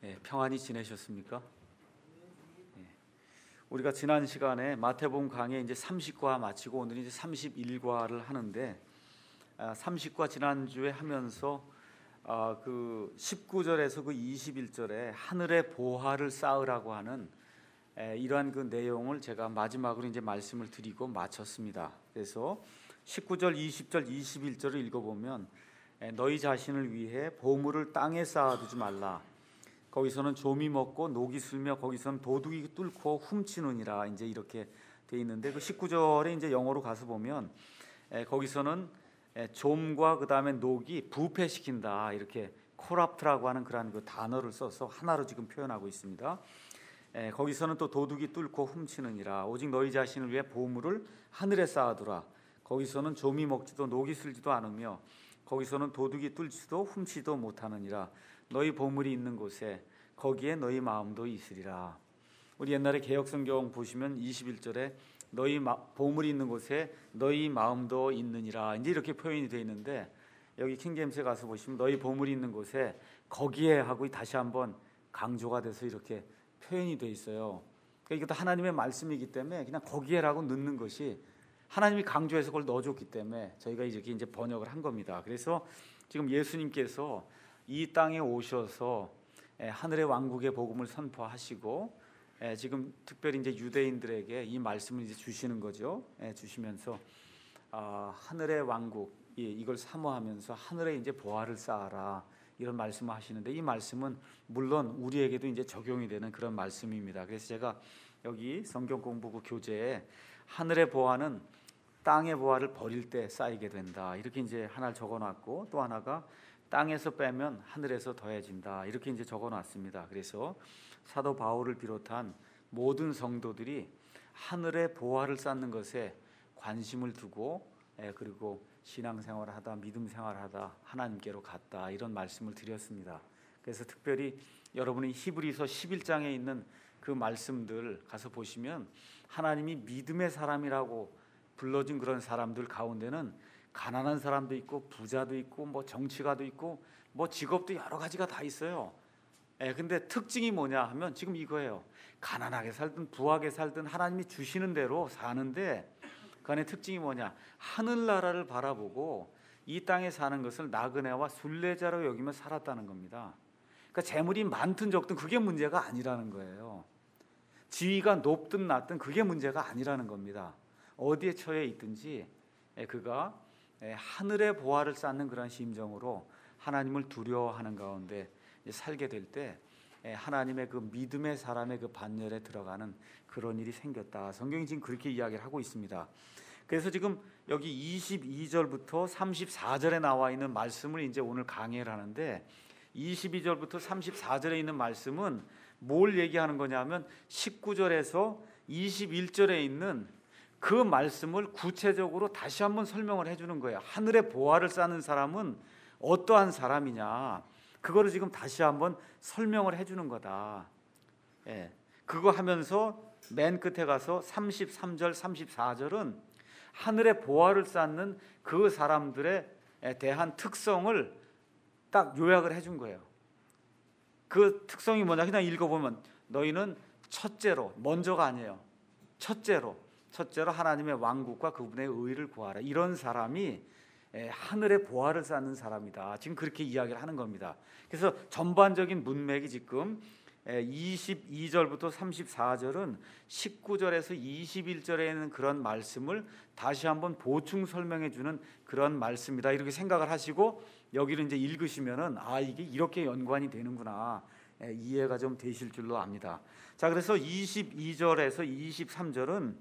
평안히 지내셨습니까? 우리가 지난 시간에 마태복음 강의 이제 30과 마치고 오늘 이제 31과를 하는데 30과 지난주에 하면서 그 19절에서 그 21절에 하늘의 보화를 쌓으라고 하는 이러한 그 내용을 제가 마지막으로 이제 말씀을 드리고 마쳤습니다. 그래서 19절, 20절, 21절을 읽어보면 너희 자신을 위해 보물을 땅에 쌓아두지 말라. 거기서는 조미 먹고 녹이 슬며 거기서는 도둑이 뚫고 훔치느니라. 이제 이렇게 돼 있는데 그 19절에 이제 영어로 가서 보면 거기서는 좀과 그 다음에 녹이 부패시킨다. 이렇게 코랍트라고 하는 그런 그 단어를 써서 하나로 지금 표현하고 있습니다. 거기서는 또 도둑이 뚫고 훔치느니라. 오직 너희 자신을 위해 보물을 하늘에 쌓아두라. 거기서는 조미 먹지도 녹이 슬지도 않으며 거기서는 도둑이 뚫지도 훔치도 못하느니라. 너희 보물이 있는 곳에 거기에 너희 마음도 있으리라. 우리 옛날에 개역성경 보시면 21절에 너희 보물이 있는 곳에 너희 마음도 있느니라. 이제 이렇게 표현이 되어 있는데 여기 킹제임스에 가서 보시면 너희 보물이 있는 곳에 거기에 하고 다시 한번 강조가 돼서 이렇게 표현이 되어 있어요. 그러니까 이것도 하나님의 말씀이기 때문에 그냥 거기에라고 넣는 것이 하나님이 강조해서 그걸 넣어줬기 때문에 저희가 이렇게 이제 번역을 한 겁니다. 그래서 지금 예수님께서 이 땅에 오셔서 하늘의 왕국의 복음을 선포하시고 지금 특별히 이제 유대인들에게 이 말씀을 이제 주시는 거죠. 주시면서 하늘의 왕국 이걸 사모하면서 하늘에 이제 보화를 쌓아라 이런 말씀을 하시는데 이 말씀은 물론 우리에게도 이제 적용이 되는 그런 말씀입니다. 그래서 제가 여기 성경 공부 그 교재에 하늘의 보화는 땅의 보화를 버릴 때 쌓이게 된다 이렇게 이제 하나를 적어놨고 또 하나가 땅에서 빼면 하늘에서 더해진다 이렇게 이제 적어놨습니다. 그래서 사도 바울을 비롯한 모든 성도들이 하늘의 보화를 쌓는 것에 관심을 두고 그리고 신앙생활을 하다 믿음 생활을 하다 하나님께로 갔다 이런 말씀을 드렸습니다. 그래서 특별히 여러분이 히브리서 11장에 있는 그 말씀들 가서 보시면 하나님이 믿음의 사람이라고 불러준 그런 사람들 가운데는 가난한 사람도 있고 부자도 있고 뭐 정치가도 있고 뭐 직업도 여러 가지가 다 있어요. 근데 특징이 뭐냐 하면 지금 이거예요. 가난하게 살든 부하게 살든 하나님이 주시는 대로 사는데 그 안에 특징이 뭐냐? 하늘나라를 바라보고 이 땅에 사는 것을 나그네와 순례자로 여기며 살았다는 겁니다. 그러니까 재물이 많든 적든 그게 문제가 아니라는 거예요. 지위가 높든 낮든 그게 문제가 아니라는 겁니다. 어디에 처해 있든지 그가 하늘의 보화를 쌓는 그런 심정으로 하나님을 두려워하는 가운데 살게 될 때 하나님의 그 믿음의 사람의 그 반열에 들어가는 그런 일이 생겼다. 성경이 지금 그렇게 이야기를 하고 있습니다. 그래서 지금 여기 22절부터 34절에 나와 있는 말씀을 이제 오늘 강의를 하는데 22절부터 34절에 있는 말씀은 뭘 얘기하는 거냐면 19절에서 21절에 있는 그 말씀을 구체적으로 다시 한번 설명을 해주는 거예요. 하늘의 보화를 쌓는 사람은 어떠한 사람이냐 그거를 지금 다시 한번 설명을 해주는 거다. 그거 하면서 맨 끝에 가서 33절 34절은 하늘의 보화를 쌓는 그 사람들에 대한 특성을 딱 요약을 해준 거예요. 그 특성이 뭐냐 그냥 읽어보면 너희는 첫째로 먼저가 아니에요. 첫째로 하나님의 왕국과 그분의 의를 구하라. 이런 사람이 하늘의 보화를 쌓는 사람이다. 지금 그렇게 이야기를 하는 겁니다. 그래서 전반적인 문맥이 지금 22절부터 34절은 19절에서 21절에 있는 그런 말씀을 다시 한번 보충 설명해 주는 그런 말씀이다. 이렇게 생각을 하시고 여기를 이제 읽으시면은 이게 이렇게 연관이 되는구나. 이해가 좀 되실 줄로 압니다. 자, 그래서 22절에서 23절은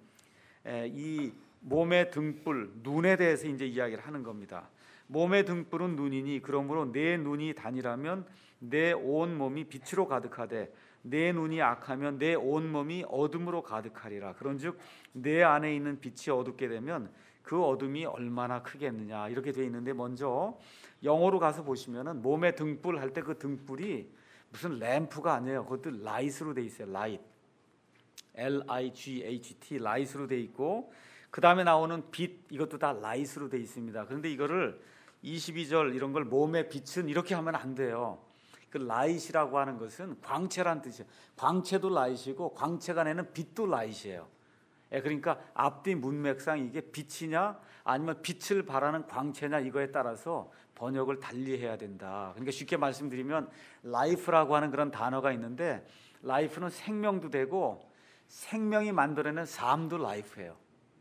이 몸의 등불, 눈에 대해서 이제 이야기를 하는 겁니다. 몸의 등불은 눈이니 그러므로 내 눈이 단이라면 내 온 몸이 빛으로 가득하되 내 눈이 악하면 내 온 몸이 어둠으로 가득하리라. 그런즉 내 안에 있는 빛이 어둡게 되면 그 어둠이 얼마나 크겠느냐 이렇게 되어 있는데 먼저 영어로 가서 보시면은 몸의 등불 할 때 그 등불이 무슨 램프가 아니에요. 그것도 라이트로 되어 있어요. 라이트. L-I-G-H-T 라이트로 되어 있고 그 다음에 나오는 빛 이것도 다 라이트로 되어 있습니다. 그런데 이거를 22절 이런 걸 몸의 빛은 이렇게 하면 안 돼요. 그 라이트라고 하는 것은 광채란 뜻이에요. 광채도 라이트이고 광채가 내는 빛도 라이트예요. 그러니까 앞뒤 문맥상 이게 빛이냐 아니면 빛을 발하는 광채냐 이거에 따라서 번역을 달리해야 된다. 그러니까 쉽게 말씀드리면 life라고 하는 그런 단어가 있는데 life는 생명도 되고 생명이 만들어낸 삶도 life예요.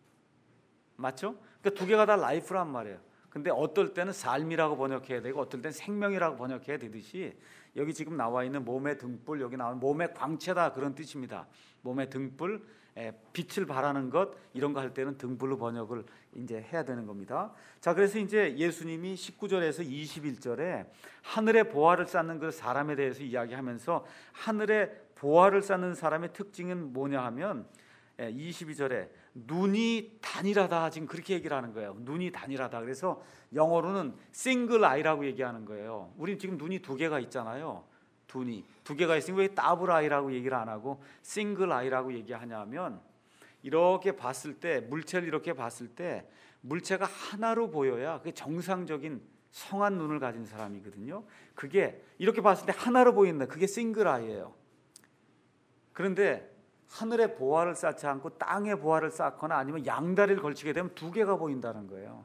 맞죠? 그러니까 두 개가 다 life란 말이에요. 근데 어떨 때는 삶이라고 번역해야 되고 어떨 때는 생명이라고 번역해야 되듯이 여기 지금 나와 있는 몸의 등불, 여기 나오는 몸의 광채다 그런 뜻입니다. 몸의 등불, 빛을 발하는 것 이런 거 할 때는 등불로 번역을 이제 해야 되는 겁니다. 자, 그래서 이제 예수님이 19절에서 21절에 하늘의 보화를 쌓는 그 사람에 대해서 이야기하면서 하늘의 보화를 쌓는 사람의 특징은 뭐냐 하면 22절에 눈이 단일하다 지금 그렇게 얘기를 하는 거예요. 눈이 단일하다. 그래서 영어로는 싱글 아이라고 얘기하는 거예요. 우리 지금 눈이 두 개가 있잖아요. 눈이 두 개가 있으면 왜 더블 아이라고 얘기를 안 하고 싱글 아이라고 얘기하냐면 이렇게 봤을 때 물체를 이렇게 봤을 때 물체가 하나로 보여야 그게 정상적인 성한 눈을 가진 사람이거든요. 그게 이렇게 봤을 때 하나로 보인다. 그게 싱글 아이예요. 그런데 하늘의 보화를 쌓지 않고 땅의 보화를 쌓거나 아니면 양다리를 걸치게 되면 두 개가 보인다는 거예요.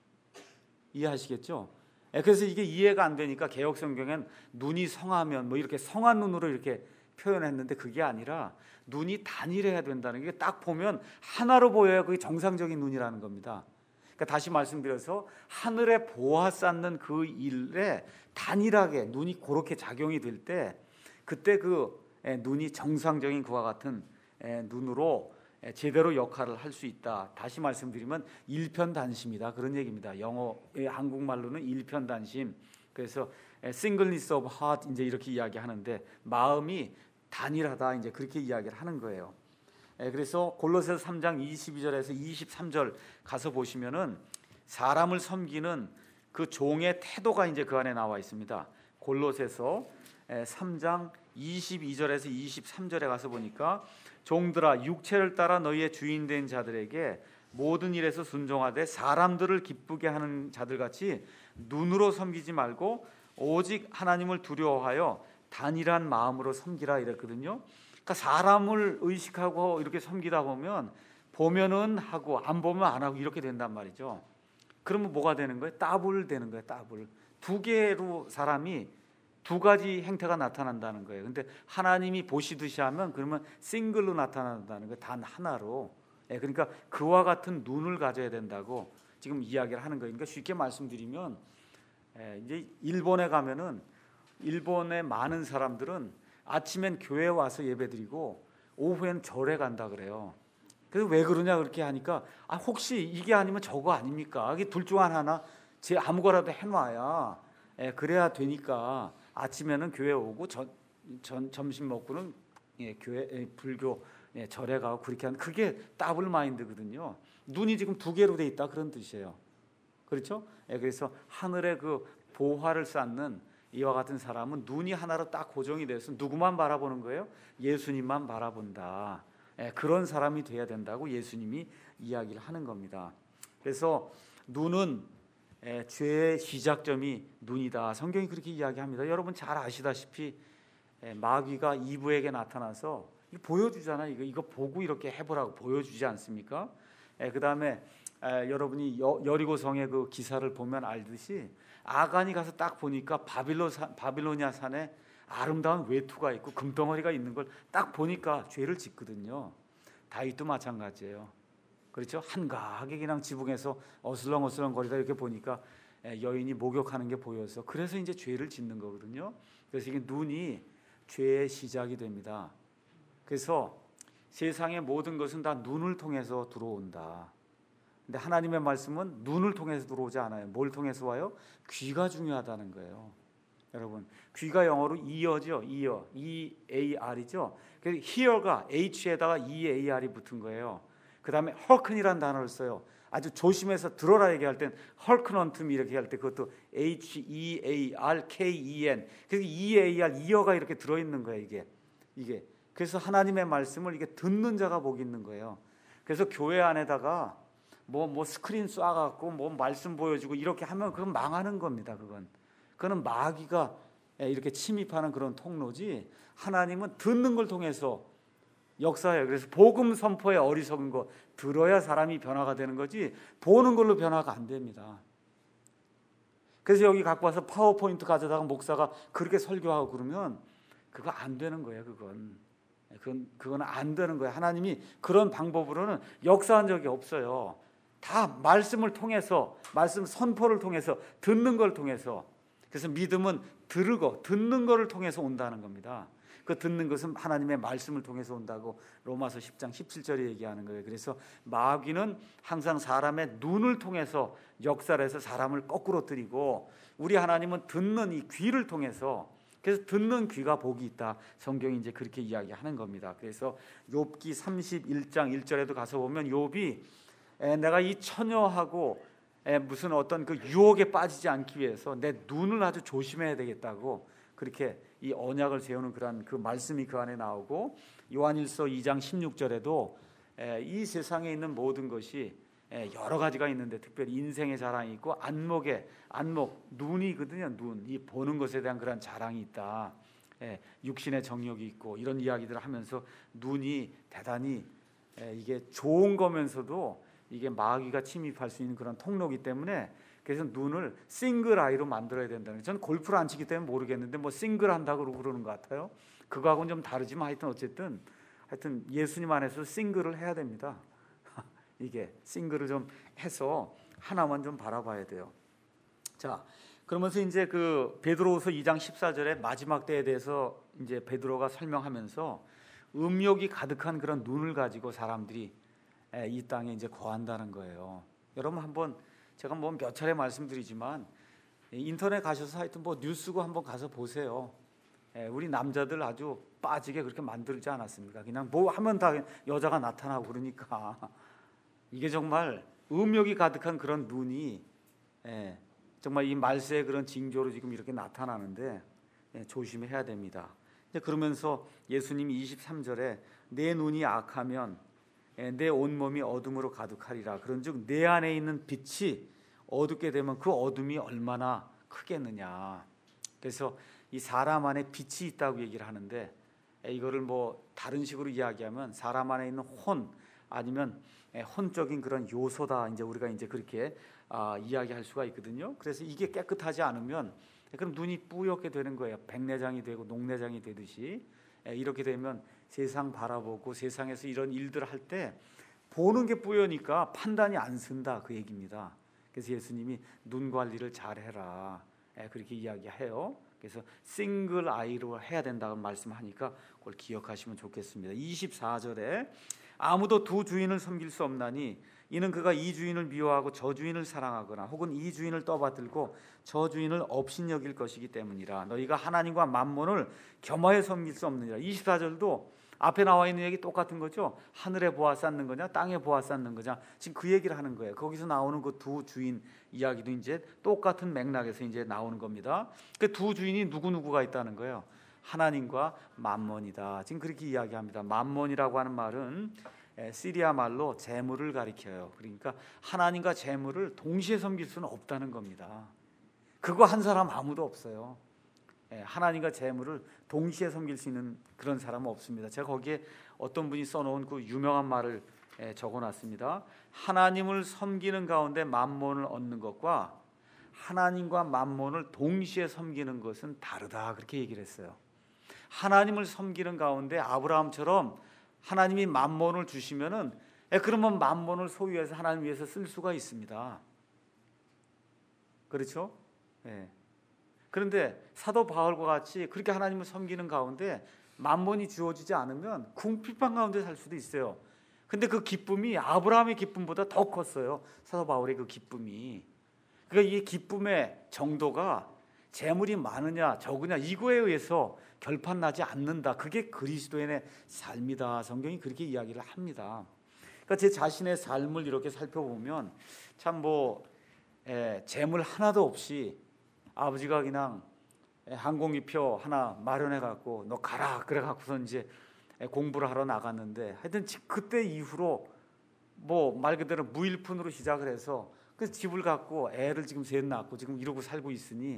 이해하시겠죠? 그래서 이게 이해가 안 되니까 개역 성경엔 눈이 성하면 뭐 이렇게 성한 눈으로 이렇게 표현했는데 그게 아니라 눈이 단일해야 된다는 게 딱 보면 하나로 보여야 그게 정상적인 눈이라는 겁니다. 그러니까 다시 말씀드려서 하늘의 보화 쌓는 그 일에 단일하게 눈이 그렇게 작용이 될 때 그때 그 눈이 정상적인 그와 같은 눈으로 제대로 역할을 할 수 있다. 다시 말씀드리면 일편단심이다 그런 얘기입니다. 한국말로는 일편단심. 그래서 singleness of heart 이제 이렇게 이야기하는데 마음이 단일하다 이제 그렇게 이야기를 하는 거예요. 그래서 골로새서 3장 22절에서 23절 가서 보시면은 사람을 섬기는 그 종의 태도가 이제 그 안에 나와 있습니다. 골로새서 3장 22절에서 23절에 가서 보니까 종들아 육체를 따라 너희의 주인된 자들에게 모든 일에서 순종하되 사람들을 기쁘게 하는 자들같이 눈으로 섬기지 말고 오직 하나님을 두려워하여 단일한 마음으로 섬기라 이랬거든요. 그러니까 사람을 의식하고 이렇게 섬기다 보면은 하고 안 보면 안 하고 이렇게 된단 말이죠. 그러면 뭐가 되는 거예요? 더블 되는 거예요. 더블. 두 개로 사람이 두 가지 행태가 나타난다는 거예요. 근데 하나님이 보시듯이 하면 그러면 싱글로 나타난다는 거예요. 단 하나로. 그러니까 그와 같은 눈을 가져야 된다고 지금 이야기를 하는 거예요. 그러니까 쉽게 말씀드리면 이제 일본에 가면은 일본의 많은 사람들은 아침엔 교회 와서 예배드리고 오후엔 절에 간다 그래요. 그래서 왜 그러냐 그렇게 하니까 혹시 이게 아니면 저거 아닙니까? 이게 둘 중 하나 제 아무거라도 해놔야 그래야 되니까 아침에는 교회 오고 점심 먹고는 교회 불교 절에 가고 그렇게 하는 그게 더블 마인드거든요. 눈이 지금 두 개로 돼 있다 그런 뜻이에요. 그렇죠? 그래서 하늘의 그 보화를 쌓는 이와 같은 사람은 눈이 하나로 딱 고정이 돼서 누구만 바라보는 거예요? 예수님만 바라본다. 그런 사람이 돼야 된다고 예수님이 이야기를 하는 겁니다. 그래서 눈은 죄의 시작점이 눈이다. 성경이 그렇게 이야기합니다. 여러분 잘 아시다시피 마귀가 이브에게 나타나서 이거 보여주잖아요. 이거 보고 이렇게 해보라고 보여주지 않습니까? 그 다음에 여러분이 여리고성의 그 기사를 보면 알듯이 아간이 가서 딱 보니까 바빌로니아 산에 아름다운 외투가 있고 금덩어리가 있는 걸 딱 보니까 죄를 짓거든요. 다윗도 마찬가지예요. 그렇죠? 한가하게 그냥 지붕에서 어슬렁어슬렁 거리다 이렇게 보니까 여인이 목욕하는 게 보여서 그래서 이제 죄를 짓는 거거든요. 그래서 이게 눈이 죄의 시작이 됩니다. 그래서 세상의 모든 것은 다 눈을 통해서 들어온다. 근데 하나님의 말씀은 눈을 통해서 들어오지 않아요. 뭘 통해서 와요? 귀가 중요하다는 거예요. 여러분, 귀가 영어로 ear죠. ear, E-A-R이죠. 그래서 hear가 H에다가 E-A-R이 붙은 거예요. 그 다음에 hearken이라는 단어를 써요. 아주 조심해서 들어라 얘기할 땐 hearken unto me 이렇게 할 때 그것도 H-E-A-R-K-E-N. 그래서 E-A-R, ear가 이렇게 들어있는 거예요. 이게. 그래서 하나님의 말씀을 이게 듣는 자가 복이 있는 거예요. 그래서 교회 안에다가 뭐 스크린 쏴갖고 뭐 말씀 보여주고 이렇게 하면 그건 망하는 겁니다. 그건 마귀가 이렇게 침입하는 그런 통로지, 하나님은 듣는 걸 통해서 역사해요. 그래서 복음 선포에 어리석은 거 들어야 사람이 변화가 되는 거지, 보는 걸로 변화가 안 됩니다. 그래서 여기 갖고 와서 파워포인트 가져다가 목사가 그렇게 설교하고 그러면 그거 안 되는 거예요. 그건 안 되는 거예요. 하나님이 그런 방법으로는 역사한 적이 없어요. 다 말씀을 통해서, 말씀 선포를 통해서, 듣는 걸 통해서. 그래서 믿음은 들고 듣는 것을 통해서 온다는 겁니다. 그 듣는 것은 하나님의 말씀을 통해서 온다고 로마서 10장 17절에 얘기하는 거예요. 그래서 마귀는 항상 사람의 눈을 통해서 역사를 해서 사람을 거꾸로 들이고, 우리 하나님은 듣는 이 귀를 통해서, 그래서 듣는 귀가 복이 있다. 성경이 이제 그렇게 이야기하는 겁니다. 그래서 욥기 31장 1절에도 가서 보면 욥이 내가 이 처녀하고 무슨 어떤 그 유혹에 빠지지 않기 위해서 내 눈을 아주 조심해야 되겠다고 그렇게 이 언약을 세우는 그런 그 말씀이 그 안에 나오고, 요한일서 2장 16절에도 이 세상에 있는 모든 것이 여러 가지가 있는데 특별히 인생의 자랑이 있고 안목, 눈이거든요. 눈, 이 보는 것에 대한 그런 자랑이 있다. 육신의 정욕이 있고 이런 이야기들을 하면서 눈이 대단히 이게 좋은 거면서도 이게 마귀가 침입할 수 있는 그런 통로이기 때문에, 그래서 눈을 싱글 아이로 만들어야 된다는 거예요. 저는 골프를 안 치기 때문에 모르겠는데 뭐 싱글 한다고 그러는 것 같아요. 그거하고는 좀 다르지만 하여튼 예수님 안에서 싱글을 해야 됩니다. 이게 싱글을 좀 해서 하나만 좀 바라봐야 돼요. 자, 그러면서 이제 그 베드로후서 2장 14절에 마지막 때에 대해서 이제 베드로가 설명하면서 음욕이 가득한 그런 눈을 가지고 사람들이 이 땅에 이제 거한다는 거예요. 여러분 한번, 제가 뭐 몇 차례 말씀드리지만 인터넷 가셔서 하여튼 뭐 뉴스고 한번 가서 보세요. 우리 남자들 아주 빠지게 그렇게 만들지 않았습니까? 그냥 뭐 하면 다 여자가 나타나고 그러니까 이게 정말 음욕이 가득한 그런 눈이 정말 이 말세의 그런 징조로 지금 이렇게 나타나는데 조심해야 됩니다. 그러면서 예수님이 23절에 내 눈이 악하면 내 온몸이 어둠으로 가득하리라. 그런즉 내 안에 있는 빛이 어둡게 되면 그 어둠이 얼마나 크겠느냐. 그래서 이 사람 안에 빛이 있다고 얘기를 하는데, 이거를 뭐 다른 식으로 이야기하면 사람 안에 있는 혼, 아니면 혼적인 그런 요소다. 이제 우리가 이제 그렇게 이야기할 수가 있거든요. 그래서 이게 깨끗하지 않으면 그럼 눈이 뿌옇게 되는 거예요. 백내장이 되고 녹내장이 되듯이. 이렇게 되면 세상 바라보고 세상에서 이런 일들을 할 때 보는 게 뿌여니까 판단이 안 쓴다, 그 얘기입니다. 그래서 예수님이 눈 관리를 잘해라, 그렇게 이야기해요. 그래서 싱글 아이로 해야 된다고 말씀하니까 그걸 기억하시면 좋겠습니다. 24절에 아무도 두 주인을 섬길 수 없나니 이는 그가 이 주인을 미워하고 저 주인을 사랑하거나 혹은 이 주인을 떠받들고 저 주인을 업신여길 것이기 때문이라. 너희가 하나님과 만몬을 겸하여 섬길 수 없느니라. 24절도 앞에 나와 있는 얘기 똑같은 거죠. 하늘에 보아 쌓는 거냐 땅에 보아 쌓는 거냐, 지금 그 얘기를 하는 거예요. 거기서 나오는 그 두 주인 이야기도 이제 똑같은 맥락에서 이제 나오는 겁니다. 그 두 주인이 누구누구가 있다는 거예요. 하나님과 만몬이다. 지금 그렇게 이야기합니다. 만몬이라고 하는 말은 시리아 말로 재물을 가리켜요. 그러니까 하나님과 재물을 동시에 섬길 수는 없다는 겁니다. 그거 한 사람 아무도 없어요. 하나님과 재물을 동시에 섬길 수 있는 그런 사람은 없습니다. 제가 거기에 어떤 분이 써놓은 그 유명한 말을 적어놨습니다. 하나님을 섬기는 가운데 만몬을 얻는 것과 하나님과 만몬을 동시에 섬기는 것은 다르다, 그렇게 얘기를 했어요. 하나님을 섬기는 가운데 아브라함처럼 하나님이 만몬을 주시면은 그러면 만몬을 소유해서 하나님 위해서 쓸 수가 있습니다. 그렇죠? 그런데 사도 바울과 같이 그렇게 하나님을 섬기는 가운데 만몬이 주어지지 않으면 궁핍한 가운데 살 수도 있어요. 근데 그 기쁨이 아브라함의 기쁨보다 더 컸어요. 사도 바울의 그 기쁨이. 그러니까 이 기쁨의 정도가 재물이 많으냐 적으냐 이거에 의해서 결판나지 않는다. 그게 그리스도인의 삶이다. 성경이 그렇게 이야기를 합니다. 그러니까 제 자신의 삶을 이렇게 살펴보면 참 재물 하나도 없이 아버지가 그냥 항공기표 하나 마련해 갖고 너 가라 그래 갖고서 이제 공부를 하러 나갔는데, 하여튼 그때 이후로 말 그대로 무일푼으로 시작을 해서 그 집을 갖고 애를 지금 셋 낳고 지금 이러고 살고 있으니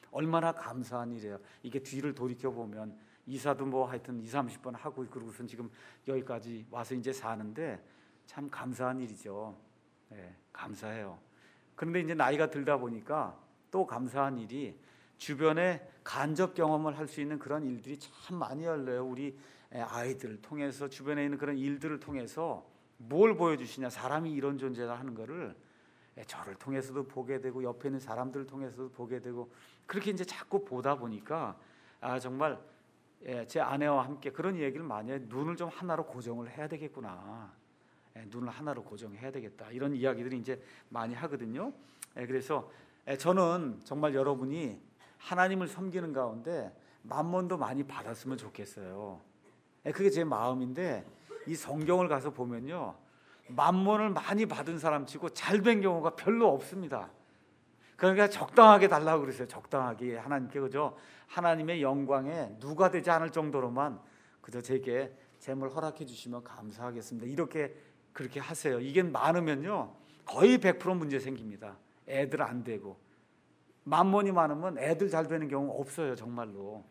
얼마나 감사한 일이에요. 이게 뒤를 돌이켜 보면 이사도 뭐 하여튼 20-30번 하고 그러고선 지금 여기까지 와서 이제 사는데 참 감사한 일이죠. 예, 감사해요. 그런데 이제 나이가 들다 보니까 또 감사한 일이 주변에 간접 경험을 할 수 있는 그런 일들이 참 많이 열려요. 우리 아이들을 통해서 주변에 있는 그런 일들을 통해서 뭘 보여주시냐, 사람이 이런 존재다 하는 거를 저를 통해서도 보게 되고 옆에 있는 사람들을 통해서도 보게 되고 그렇게 이제 자꾸 보다 보니까 정말 제 아내와 함께 그런 얘기를 많이 해요. 눈을 좀 하나로 고정을 해야 되겠구나. 눈을 하나로 고정해야 되겠다. 이런 이야기들이 이제 많이 하거든요. 그래서 저는 정말 여러분이 하나님을 섬기는 가운데 만몬도 많이 받았으면 좋겠어요. 그게 제 마음인데 이 성경을 가서 보면요, 만몬을 많이 받은 사람치고 잘 된 경우가 별로 없습니다. 그러니까 적당하게 달라고 그랬어요. 적당하게 하나님께, 그죠? 하나님의 영광에 누가 되지 않을 정도로만 그저 제게 재물 허락해 주시면 감사하겠습니다. 이렇게 그렇게 하세요. 이게 많으면요 거의 100% 문제 생깁니다. 애들 안 되고 만몬이 많으면 애들 잘 되는 경우 없어요. 정말로.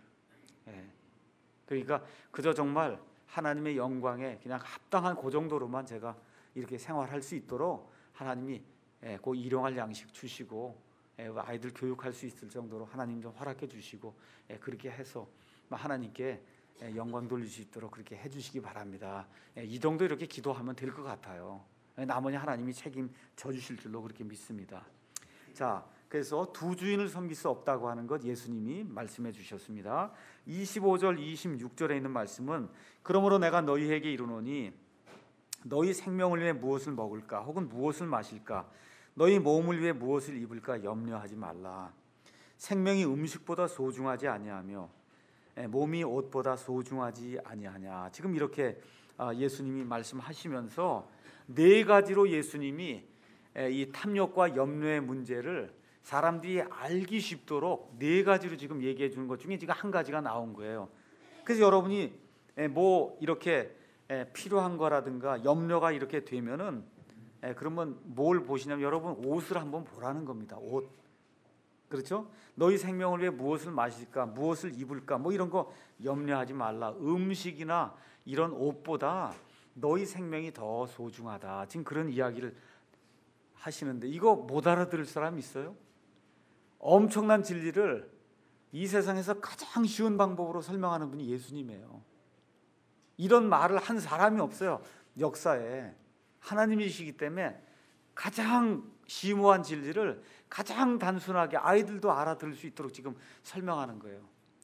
그러니까 그저 정말 하나님의 영광에 그냥 합당한 그 정도로만 제가 이렇게 생활할 수 있도록 하나님이 그 일용할 양식 주시고 아이들 교육할 수 있을 정도로 하나님 좀 허락해 주시고 그렇게 해서 하나님께 영광 돌릴 수 있도록 그렇게 해주시기 바랍니다. 이 정도 이렇게 기도하면 될 것 같아요. 나머지 하나님이 책임져 주실 줄로 그렇게 믿습니다. 자, 그래서 두 주인을 섬길 수 없다고 하는 것 예수님이 말씀해 주셨습니다. 25절 26절에 있는 말씀은 그러므로 내가 너희에게 이르노니 너희 생명을 위해 무엇을 먹을까 혹은 무엇을 마실까 너희 몸을 위해 무엇을 입을까 염려하지 말라. 생명이 음식보다 소중하지 아니하며 몸이 옷보다 소중하지 아니하냐. 지금 이렇게 예수님이 말씀하시면서 네 가지로 예수님이 이 탐욕과 염려의 문제를 사람들이 알기 쉽도록 네 가지로 지금 얘기해 주는 것 중에 지금 한 가지가 나온 거예요. 그래서 여러분이 뭐 이렇게 필요한 거라든가 염려가 이렇게 되면은 그러면 뭘 보시냐면 여러분 옷을 한번 보라는 겁니다. 옷. 그렇죠? 너희 생명을 위해 무엇을 마실까, 무엇을 입을까, 뭐 이런 거 염려하지 말라. 음식이나 이런 옷보다 너희 생명이 더 소중하다. 지금 그런 이야기를 하시는데 이거 못 알아들을 사람 있어요? 엄청난 진리를 이 세상에서 가장 쉬운 방법으로 설명하는 분이 예수님이에요. 이런 말을 한 사람이 없어요. 역사에. 하나님이시기 때문에 가장 심오한 진리를 가장 단순하게 아이들도 알아들을 수 있도록 지금 설명하는 거예요.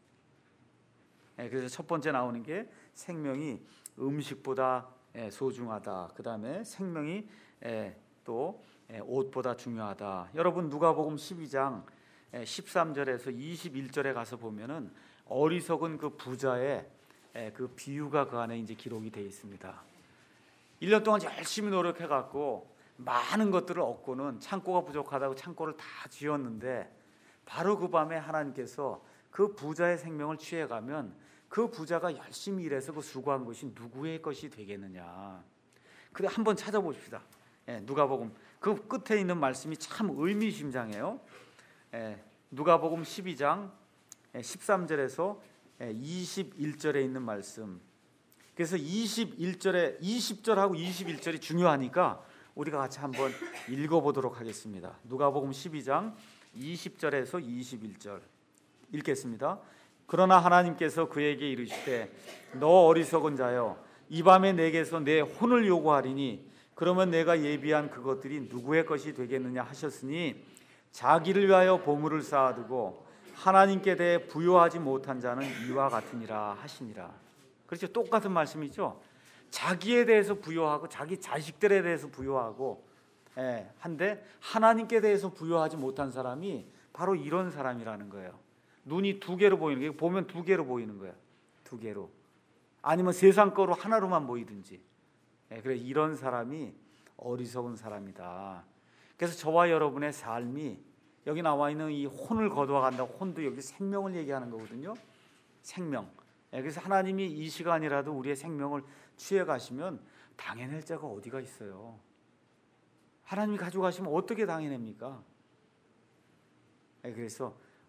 그래서 첫 번째 나오는 게 생명이 음식보다 소중하다. 그 다음에 생명이 또 옷보다 중요하다. 여러분 누가복음 12장 13절에서 21절에 가서 보면은 어리석은 그 부자의 그 비유가 그 안에 이제 기록이 되어 있습니다. 1년 동안 열심히 노력해 갖고 많은 것들을 얻고는 창고가 부족하다고 창고를 다 지었는데 바로 그 밤에 하나님께서 그 부자의 생명을 취해가면 그 부자가 열심히 일해서 그 수고한 것이 누구의 것이 되겠느냐. 그래 한번 찾아보십시다. 누가복음 그 끝에 있는 말씀이 참 의미심장해요. 누가복음 12장 13절에서 21절에 있는 말씀. 그래서 21절에 20절하고 21절이 중요하니까 우리가 같이 한번 읽어보도록 하겠습니다. 누가복음 12장 20절에서 21절 읽겠습니다. 그러나 하나님께서 그에게 이르시되 너 어리석은 자여 이 밤에 내게서 내 혼을 요구하리니 그러면 내가 예비한 그것들이 누구의 것이 되겠느냐 하셨으니 자기를 위하여 보물을 쌓아두고 하나님께 대해 부요하지 못한 자는 이와 같으니라 하시니라. 그렇죠? 똑같은 말씀이죠. 자기에 대해서 부요하고 자기 자식들에 대해서 부요하고 한데 하나님께 대해서 부요하지 못한 사람이 바로 이런 사람이라는 거예요. 눈이 두 개로 보이는 게 보면 두 개로 보이는 거예요. 두 개로. 아니면 세상 거로 하나로만 보이든지. 그래 이런 사람이 어리석은 사람이다. 그래서 저와 여러분의 삶이 여기 나와 있는 이 혼을 거두어 간다고 혼도 여기 생명을 얘기하는 거거든요. 생명. 그래서 하나님이 이 시간이라도 우리의 생명을 취해 가시면 당해낼 자가 어디가 있어요. 하나님이 가져가시면 어떻게 당해냅니까? 그래서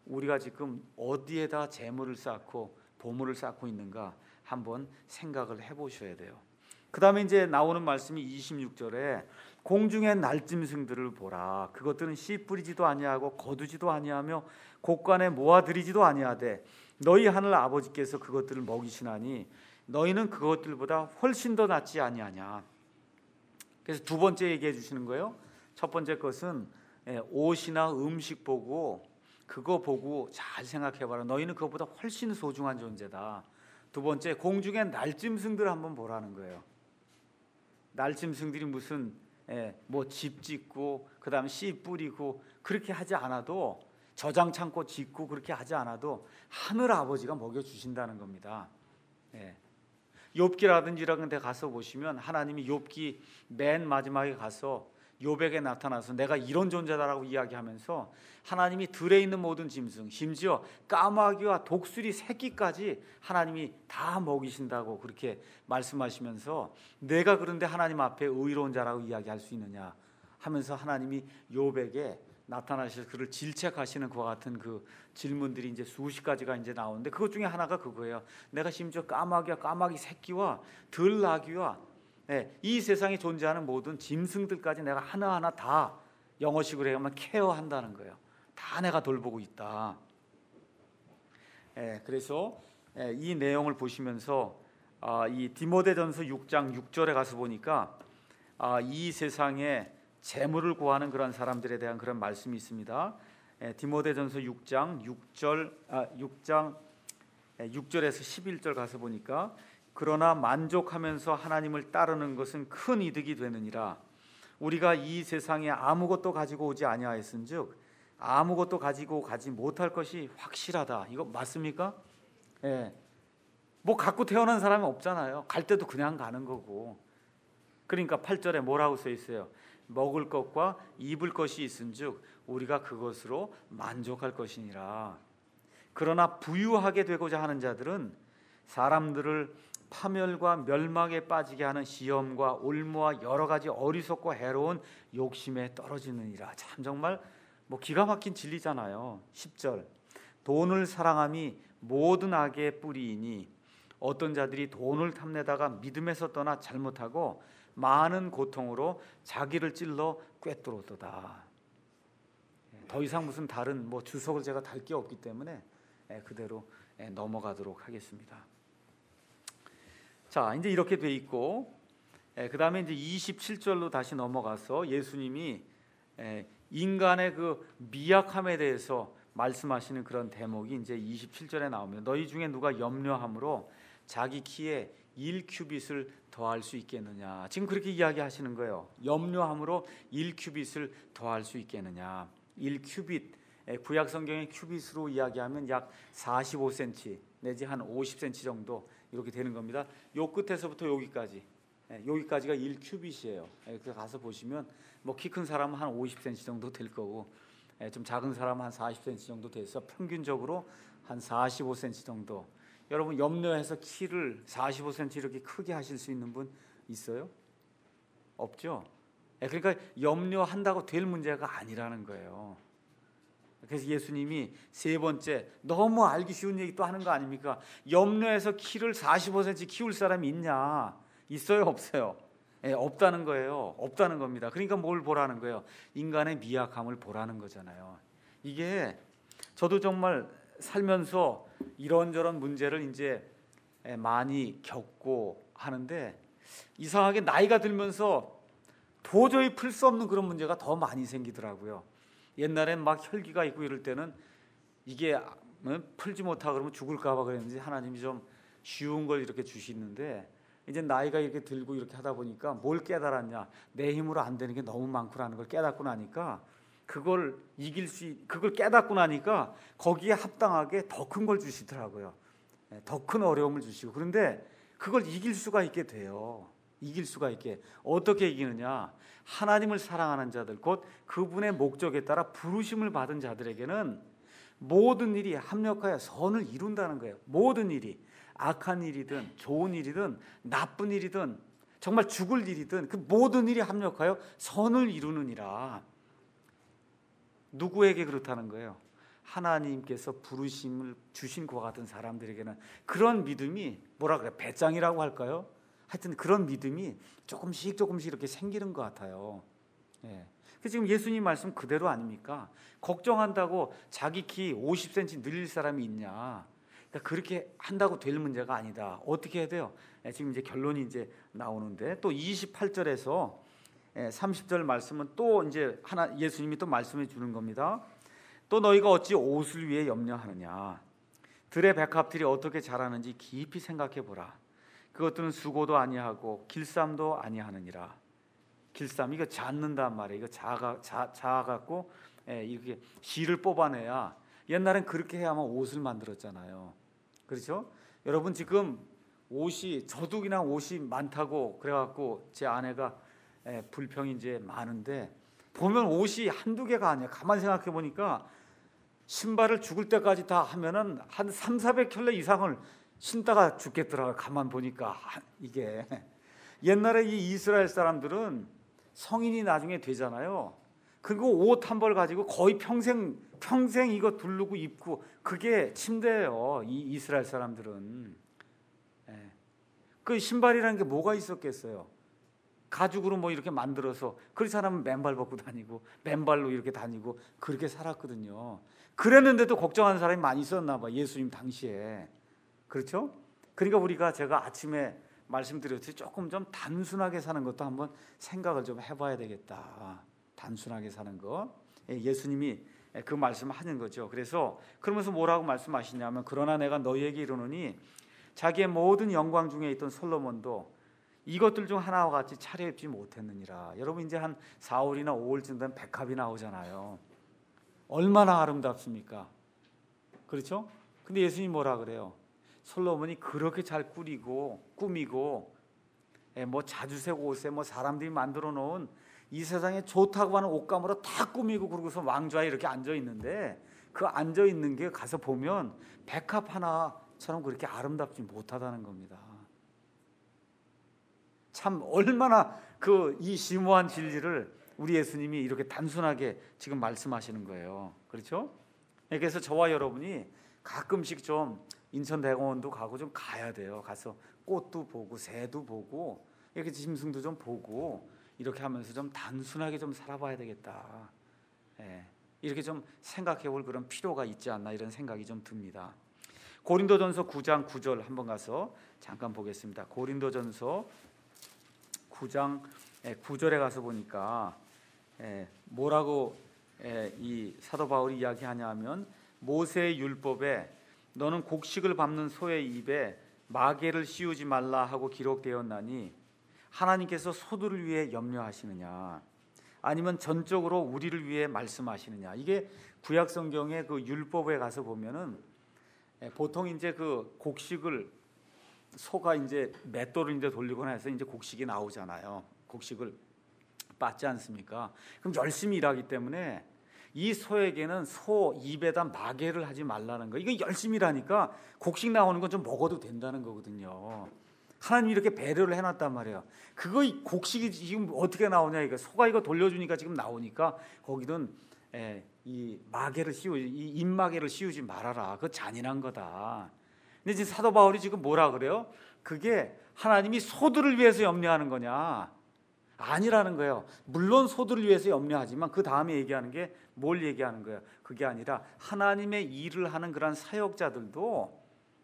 우리가 지금 어디에다 재물을 쌓고 보물을 쌓고 있는가 한번 생각을 해보셔야 돼요. 그 다음에 이제 나오는 말씀이 26절에 공중의 날짐승들을 보라. 그것들은 씨 뿌리지도 아니하고 거두지도 아니하며 곡간에 모아들이지도 아니하되 너희 하늘 아버지께서 그것들을 먹이시나니 너희는 그것들보다 훨씬 더 낫지 아니하냐. 그래서 두 번째 얘기해 주시는 거예요. 첫 번째 것은 옷이나 음식 보고 그거 보고 잘 생각해봐라. 너희는 그것보다 훨씬 소중한 존재다. 두 번째, 공중의 날짐승들 한번 보라는 거예요. 날짐승들이 무슨 뭐 집 짓고 그다음 씨 뿌리고 그렇게 하지 않아도, 저장 창고 짓고 그렇게 하지 않아도 하늘 아버지가 먹여 주신다는 겁니다. 욥기라든지 이런 데 가서 보시면 하나님이 욥기 맨 마지막에 가서 욥에게 나타나서 내가 이런 존재다라고 이야기하면서 하나님이 들에 있는 모든 짐승, 심지어 까마귀와 독수리 새끼까지 하나님이 다 먹이신다고 그렇게 말씀하시면서 내가 그런데 하나님 앞에 의로운 자라고 이야기할 수 있느냐 하면서 하나님이 욥에게 나타나셔서 그를 질책하시는 그와 같은 그 질문들이 이제 수십 가지가 이제 나오는데 그것 중에 하나가 그거예요. 내가 심지어 까마귀 새끼와 들나귀와 이 세상에 존재하는 모든 짐승들까지 내가 하나하나 다 영어식으로 하면 케어한다는 거예요. 다 내가 돌보고 있다. 그래서 이 내용을 보시면서 이 디모데전서 6장 6절에 가서 보니까 이 세상에 재물을 구하는 그런 사람들에 대한 그런 말씀이 있습니다. 디모데전서 6장 6절에서 11절 가서 보니까 그러나 만족하면서 하나님을 따르는 것은 큰 이득이 되느니라. 우리가 이 세상에 아무것도 가지고 오지 아니하였은즉 아무것도 가지고 가지 못할 것이 확실하다. 이거 맞습니까? 뭐 갖고 태어난 사람이 없잖아요. 갈 때도 그냥 가는 거고. 그러니까 8절에 뭐라고 써 있어요? 먹을 것과 입을 것이 있은즉 우리가 그것으로 만족할 것이니라. 그러나 부유하게 되고자 하는 자들은 사람들을 파멸과 멸망에 빠지게 하는 시험과 올무와 여러 가지 어리석고 해로운 욕심에 떨어지느니라. 참 정말 뭐 기가 막힌 진리잖아요. 10절 돈을 사랑함이 모든 악의 뿌리이니 어떤 자들이 돈을 탐내다가 믿음에서 떠나 잘못하고 많은 고통으로 자기를 찔러 꿰뚫었도다. 더 이상 무슨 다른 뭐 주석을 제가 달 게 없기 때문에 그대로 넘어가도록 하겠습니다. 자, 이제 이렇게 돼 있고 그 다음에 이제 27절로 다시 넘어가서 예수님이 인간의 그 미약함에 대해서 말씀하시는 그런 대목이 이제 27절에 나옵니다. 너희 중에 누가 염려함으로 자기 키에 1큐빗을 더할 수 있겠느냐. 지금 그렇게 이야기하시는 거예요. 염려함으로 1큐빗을 더할 수 있겠느냐. 1큐빗, 구약 성경의 큐빗으로 이야기하면 약 45cm 내지 한 50cm 정도 이렇게 되는 겁니다. 요 끝에서부터 여기까지, 여기까지가 1큐빗이에요. 그래서 가서 보시면 뭐 키 큰 사람은 한 50cm 정도 될 거고 좀 작은 사람은 한 40cm 정도 돼서 평균적으로 한 45cm 정도. 여러분 염려해서 키를 45cm 이렇게 크게 하실 수 있는 분 있어요? 없죠? 그러니까 염려한다고 될 문제가 아니라는 거예요. 그래서 예수님이 세 번째, 너무 알기 쉬운 얘기 또 하는 거 아닙니까? 염려해서 키를 45cm 키울 사람이 있냐? 있어요? 없어요? 없다는 거예요. 없다는 겁니다. 그러니까 뭘 보라는 거예요? 인간의 미약함을 보라는 거잖아요. 이게 저도 정말 살면서 이런저런 문제를 이제 많이 겪고 하는데 이상하게 나이가 들면서 도저히 풀 수 없는 그런 문제가 더 많이 생기더라고요. 옛날엔 막 혈기가 있고 이럴 때는 이게 풀지 못하고 그러면 죽을까 봐 그랬는지 하나님이 좀 쉬운 걸 이렇게 주시는데 이제 나이가 이렇게 들고 이렇게 하다 보니까 뭘 깨달았냐? 내 힘으로 안 되는 게 너무 많구나는 걸 깨닫고 나니까 그걸 깨닫고 나니까 거기에 합당하게 더 큰 걸 주시더라고요. 더 큰 어려움을 주시고. 그런데 그걸 이길 수가 있게 돼요. 이길 수가 있게. 어떻게 이기느냐? 하나님을 사랑하는 자들, 곧 그분의 목적에 따라 부르심을 받은 자들에게는 모든 일이 합력하여 선을 이룬다는 거예요. 모든 일이. 악한 일이든 좋은 일이든 나쁜 일이든 정말 죽을 일이든 그 모든 일이 합력하여 선을 이루느니라. 누구에게 그렇다는 거예요? 하나님께서 부르심을 주신 것 같은 사람들에게는 그런 믿음이 뭐라 그래, 배짱이라고 할까요? 하여튼 그런 믿음이 조금씩 이렇게 생기는 것 같아요. 예. 지금 예수님 말씀 그대로 아닙니까? 걱정한다고 자기 키 50cm 늘릴 사람이 있냐? 그러니까 그렇게 한다고 될 문제가 아니다. 어떻게 해야 돼요? 지금 이제 결론이 이제 나오는데, 또 28절에서 30절 말씀은 또 이제 예수님이 또 말씀해 주는 겁니다. 또 너희가 어찌 옷을 위해 염려하느냐? 들의 백합들이 어떻게 자라는지 깊이 생각해 보라. 그것들은 수고도 아니하고 길쌈도 아니하느니라. 길쌈, 이거 잣는단 말이에요. 이거 자아갖고 이렇게 실을 뽑아내야, 옛날엔 그렇게 해야만 옷을 만들었잖아요. 그렇죠? 여러분, 지금 옷이, 저도 그냥 옷이 많다고 그래갖고 제 아내가 불평이 이제 많은데, 보면 옷이 한두 개가 아니야. 가만 생각해 보니까 신발을 죽을 때까지 다 하면은 한 300-400켤레 이상을 신다가 죽겠더라고요. 가만 보니까. 이게 옛날에 이 이스라엘 사람들은 성인이 나중에 되잖아요. 그리고 옷 한 벌 가지고 거의 평생 이거 두르고 입고, 그게 침대예요. 이 이스라엘 사람들은. 그 신발이라는 게 뭐가 있었겠어요? 가죽으로 뭐 이렇게 만들어서, 그런 사람은 맨발 벗고 다니고 맨발로 이렇게 다니고 그렇게 살았거든요. 그랬는데도 걱정하는 사람이 많이 있었나 봐, 예수님 당시에. 그렇죠? 그러니까 우리가, 제가 아침에 말씀드렸듯이 조금 좀 단순하게 사는 것도 한번 생각을 좀 해봐야 되겠다. 단순하게 사는 거. 예수님이 그 말씀을 하는 거죠. 그래서 그러면서 뭐라고 말씀하시냐면, 그러나 내가 너희에게 이르노니 자기의 모든 영광 중에 있던 솔로몬도 이것들 중 하나와 같이 차려입지 못했느니라. 여러분, 이제 한 4월이나 5월쯤 되면 백합이 나오잖아요. 얼마나 아름답습니까? 그렇죠? 근데 예수님이 뭐라 그래요? 솔로몬이 그렇게 잘 꾸미고 뭐 자주색 옷에 뭐 사람들이 만들어 놓은 이 세상에 좋다고 하는 옷감으로 다 꾸미고, 그러고서 왕좌에 이렇게 앉아 있는데, 그 앉아 있는 게 가서 보면 백합 하나처럼 그렇게 아름답지 못하다는 겁니다. 참 얼마나 이 심오한 진리를 우리 예수님이 이렇게 단순하게 지금 말씀하시는 거예요. 그렇죠? 그래서 저와 여러분이 가끔씩 좀 인천대공원도 가고 좀 가야 돼요. 가서 꽃도 보고 새도 보고 이렇게 짐승도 좀 보고, 이렇게 하면서 좀 단순하게 좀 살아봐야 되겠다. 이렇게 좀 생각해 볼 그런 필요가 있지 않나, 이런 생각이 좀 듭니다. 고린도전서 9장 9절 한번 가서 잠깐 보겠습니다. 고린도전서 9장 9절에 가서 보니까 뭐라고 이 사도 바울이 이야기하냐면, 모세의 율법에 너는 곡식을 밟는 소의 입에 마개를 씌우지 말라 하고 기록되었나니 하나님께서 소들을 위해 염려하시느냐, 아니면 전적으로 우리를 위해 말씀하시느냐. 이게 구약 성경의 그 율법에 가서 보면은 보통 이제 그 곡식을, 소가 이제 맷돌을 이제 돌리거나 해서 이제 곡식이 나오잖아요. 곡식을 빻지 않습니까? 그럼 열심히 일하기 때문에 이 소에게는 소 입에다 마개를 하지 말라는 거. 이거 열심히 일하니까 곡식 나오는 건 좀 먹어도 된다는 거거든요. 하나님이 이렇게 배려를 해놨단 말이에요. 그거 곡식이 지금 어떻게 나오냐, 이거 소가 이거 돌려주니까 지금 나오니까 거기는 이 마개를 이 입마개를 씌우지 말아라. 그거 잔인한 거다. 근데 지금 사도 바울이 지금 뭐라 그래요? 그게 하나님이 소들을 위해서 염려하는 거냐? 아니라는 거예요. 물론 소들을 위해서 염려하지만 그 다음에 얘기하는 게 뭘 얘기하는 거예요? 그게 아니라 하나님의 일을 하는 그런 사역자들도,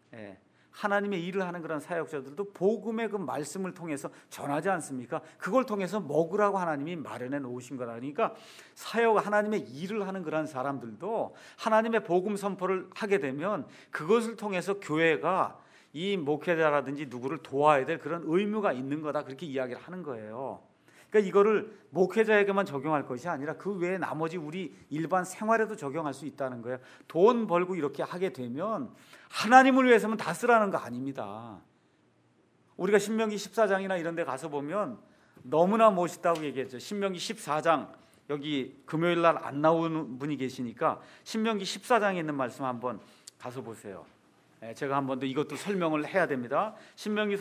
하나님의 일을 하는 그런 사역자들도 복음의 그 말씀을 통해서 전하지 않습니까? 그걸 통해서 먹으라고 하나님이 마련해 놓으신 거다. 그러니까 하나님의 일을 하는 그런 사람들도 하나님의 복음 선포를 하게 되면 그것을 통해서 교회가 이 목회자라든지 누구를 도와야 될 그런 의무가 있는 거다. 그렇게 이야기를 하는 거예요. 그러니까 이거를 목회자에게만 적용할 것이 아니라 그 외에 나머지 우리 일반 생활에도 적용할 수 있다는 거예요. 돈 벌고 이렇게 하게 되면 하나님을 위해서만 다 쓰라는 거 아닙니다. 우리가 신명기 14장이나 이런 데 가서 보면 너무나 멋있다고 얘기했죠. 신명기 14장, 여기 금요일 날 안 나오는 분이 계시니까 신명기 14장에 있는 말씀 한번 가서 보세요. 제가 한 번 더 이것도 설명을 해야 됩니다. 신명기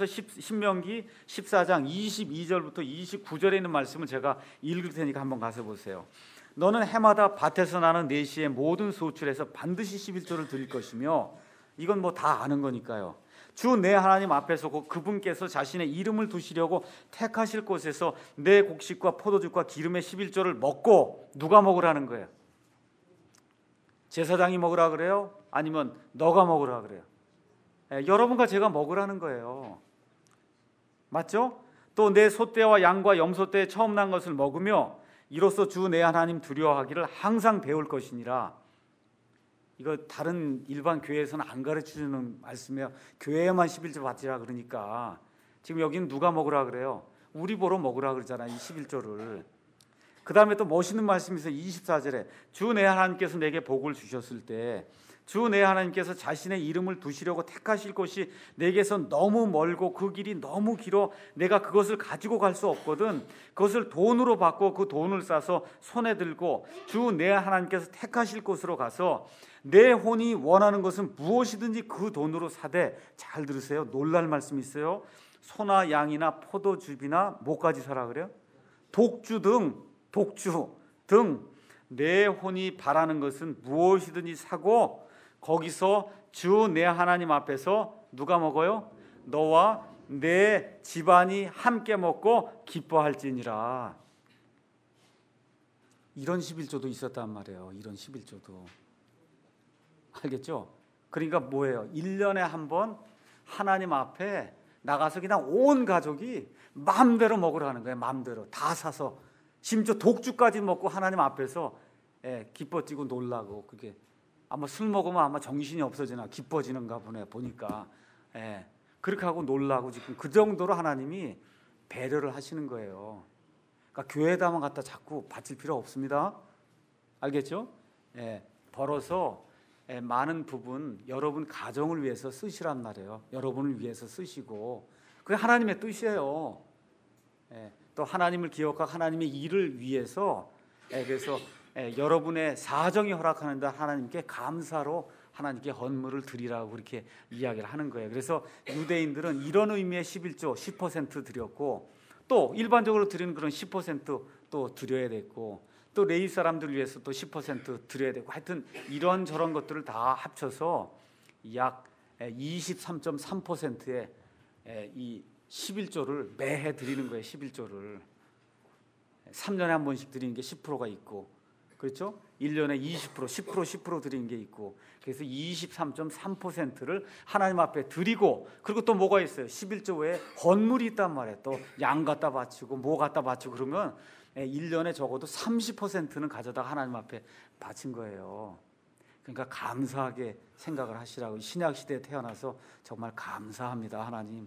14장 22절부터 29절에 있는 말씀을 제가 읽을 테니까 한번 가서 보세요. 너는 해마다 밭에서 나는 네 시의 모든 소출에서 반드시 11조를 드릴 것이며, 이건 뭐 다 아는 거니까요. 주 내 하나님 앞에서 그분께서 자신의 이름을 두시려고 택하실 곳에서 내 곡식과 포도주과 기름의 11조를 먹고, 누가 먹으라는 거예요? 제사장이 먹으라 그래요? 아니면 너가 먹으라 그래요? 여러분과 제가 먹으라는 거예요. 맞죠? 또 내 소떼와 양과 염소떼에 처음 난 것을 먹으며 이로써 주 내 하나님 두려워하기를 항상 배울 것이니라. 이거 다른 일반 교회에서는 안 가르쳐주는 말씀이에요. 교회에만 11조 받으라 그러니까. 지금 여기는 누가 먹으라 그래요? 우리 보러 먹으라 그러잖아요, 이 11조를. 그 다음에 또 멋있는 말씀이 있어요. 24절에 주 내 하나님께서 내게 복을 주셨을 때, 주 내 하나님께서 자신의 이름을 두시려고 택하실 곳이 내게서 너무 멀고 그 길이 너무 길어 내가 그것을 가지고 갈 수 없거든. 그것을 돈으로 받고 그 돈을 싸서 손에 들고 주 내 하나님께서 택하실 곳으로 가서 내 혼이 원하는 것은 무엇이든지 그 돈으로 사되, 잘 들으세요, 놀랄 말씀이 있어요. 소나 양이나 포도즙이나 뭐까지 사라 그래요? 독주 등 내 혼이 바라는 것은 무엇이든지 사고 거기서 주 내 하나님 앞에서 누가 먹어요? 너와 내 집안이 함께 먹고 기뻐할지니라. 이런 11조도 있었단 말이에요. 이런 11조도. 알겠죠? 그러니까 뭐예요? 1년에 한 번 하나님 앞에 나가서 그냥 온 가족이 마음대로 먹으라는 거예요. 마음대로 다 사서, 심지어 독주까지 먹고 하나님 앞에서 기뻐지고 놀라고. 그게 아마 술 먹으면 아마 정신이 없어지나 기뻐지는가 보네 보니까. 그렇게 하고 놀라고 지금 그 정도로 하나님이 배려를 하시는 거예요. 그러니까 교회에다만 갖다 자꾸 바칠 필요 없습니다. 알겠죠? 벌어서 많은 부분 여러분 가정을 위해서 쓰시란 말이에요. 여러분을 위해서 쓰시고, 그게 하나님의 뜻이에요. 또 하나님을 기억하고 하나님의 일을 위해서, 그래서 여러분의 사정이 허락하는데 하나님께 감사로 하나님께 헌물을 드리라고 그렇게 이야기를 하는 거예요. 그래서 유대인들은 이런 의미의 11조 10% 드렸고, 또 일반적으로 드리는 그런 10%또 드려야 됐고, 또 레위 사람들 위해서 또 10% 드려야 되고, 하여튼 이런저런 것들을 다 합쳐서 약 23.3%의 이 11조를 매해 드리는 거예요. 11조를 3년에 한 번씩 드리는 게 10%가 있고, 그렇죠? 1년에 20%, 10% 드리는 게 있고, 그래서 23.3%를 하나님 앞에 드리고, 그리고 또 뭐가 있어요? 11조 외에 헌물이 있단 말이에요. 또 양 갖다 바치고 뭐 갖다 바치고 그러면 1년에 적어도 30%는 가져다가 하나님 앞에 바친 거예요. 그러니까 감사하게 생각을 하시라고. 신약 시대에 태어나서 정말 감사합니다, 하나님.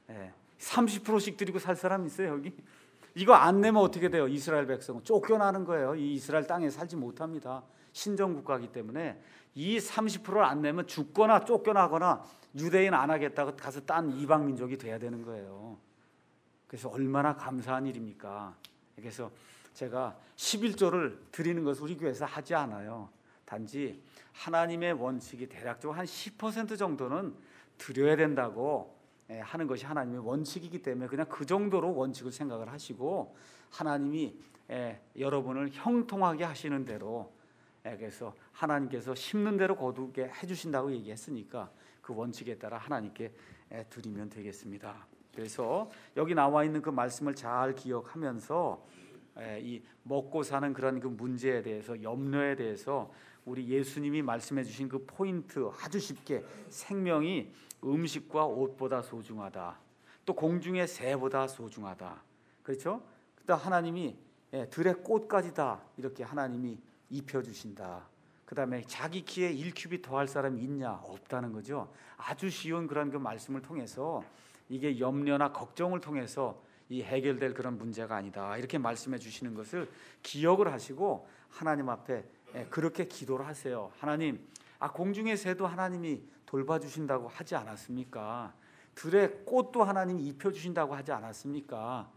30%씩 드리고 살 사람 있어요, 여기? 이거 안 내면 어떻게 돼요? 이스라엘 백성은 쫓겨나는 거예요. 이 이스라엘 땅에 살지 못합니다. 신정국가이기 때문에 이 30%를 안 내면 죽거나 쫓겨나거나 유대인 안 하겠다고 가서 딴 이방 민족이 돼야 되는 거예요. 그래서 얼마나 감사한 일입니까? 그래서 제가 11조를 드리는 것을 우리 교회에서 하지 않아요. 단지 하나님의 원칙이 대략적으로 한 10% 정도는 드려야 된다고 하는 것이 하나님의 원칙이기 때문에 그냥 그 정도로 원칙을 생각을 하시고, 하나님이 여러분을 형통하게 하시는 대로, 그래서 하나님께서 심는 대로 거두게 해주신다고 얘기했으니까 그 원칙에 따라 하나님께 드리면 되겠습니다. 그래서 여기 나와 있는 그 말씀을 잘 기억하면서 이 먹고 사는 그런 그 문제에 대해서, 염려에 대해서 우리 예수님이 말씀해 주신 그 포인트 아주 쉽게, 생명이 음식과 옷보다 소중하다. 또 공중의 새보다 소중하다. 그렇죠? 또 하나님이 들의 꽃까지 다 이렇게 하나님이 입혀주신다. 그 다음에 자기 키에 1큐빗 더할 사람이 있냐? 없다는 거죠. 아주 쉬운 그런 그 말씀을 통해서 이게 염려나 걱정을 통해서 이 해결될 그런 문제가 아니다. 이렇게 말씀해 주시는 것을 기억을 하시고 하나님 앞에 그렇게 기도를 하세요. 하나님, 공중의 새도 하나님이 돌봐주신다고 하지 않았습니까? 들의 꽃도 하나님이 입혀주신다고 하지 않았습니까?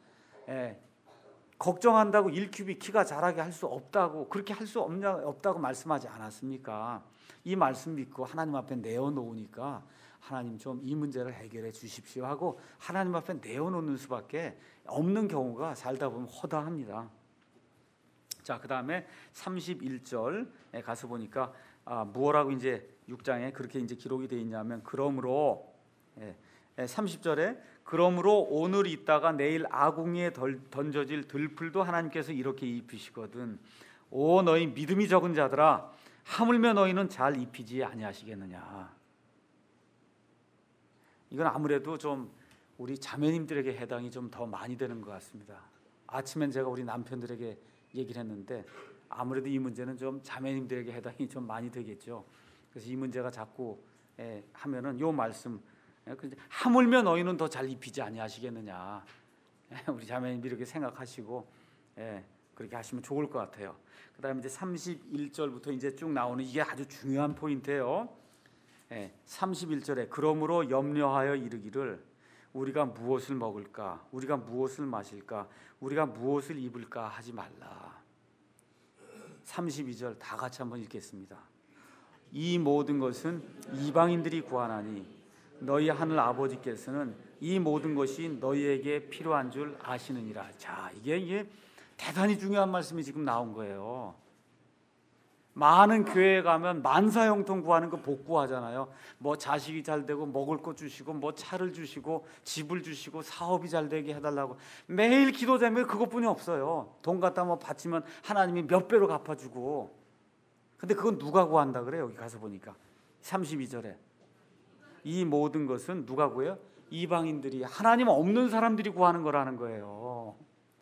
걱정한다고 1큐빅 키가 자라게 할 수 없다고, 그렇게 할 수 없다고 말씀하지 않았습니까? 이 말씀 믿고 하나님 앞에 내어놓으니까 하나님 좀 이 문제를 해결해 주십시오 하고 하나님 앞에 내어놓는 수밖에 없는 경우가 살다 보면 허다합니다. 자, 그다음에 31절에 가서 보니까 뭐라고 이제 6장에 그렇게 이제 기록이 되어 있냐면 그러므로 30절에 그러므로 오늘 있다가 내일 아궁이에 던져질 들풀도 하나님께서 이렇게 입히시거든. 오 너희 믿음이 적은 자들아 하물며 너희는 잘 입히지 아니하시겠느냐. 이건 아무래도 좀 우리 자매님들에게 해당이 좀 더 많이 되는 것 같습니다. 아침엔 제가 우리 남편들에게 얘기를 했는데 아무래도 이 문제는 좀 자매님들에게 해당이 좀 많이 되겠죠. 그래서 이 문제가 자꾸 하면은 요 말씀 하물며 너희는 더 잘 입히지 아니하시겠느냐. 우리 자매님들이 이렇게 생각하시고 그렇게 하시면 좋을 것 같아요. 그다음에 이제 31절부터 이제 쭉 나오는 이게 아주 중요한 포인트예요. 31절에 그러므로 염려하여 이르기를 우리가 무엇을 먹을까, 우리가 무엇을 마실까, 우리가 무엇을 입을까 하지 말라. 32절 다 같이 한번 읽겠습니다. 이 모든 것은 이방인들이 구하나니 너희 하늘 아버지께서는 이 모든 것이 너희에게 필요한 줄 아시느니라. 자, 이게 대단히 중요한 말씀이 지금 나온 거예요. 많은 교회에 가면 만사형통 구하는 거 복구하잖아요. 뭐 자식이 잘 되고 먹을 거 주시고 뭐 차를 주시고 집을 주시고 사업이 잘 되게 해달라고 매일 기도 제목이 그것뿐이 없어요. 돈 갖다 뭐 바치면 하나님이 몇 배로 갚아주고. 근데 그건 누가 구한다 그래요? 여기 가서 보니까 32절에 이 모든 것은 누가 구해요? 이방인들이, 하나님 없는 사람들이 구하는 거라는 거예요.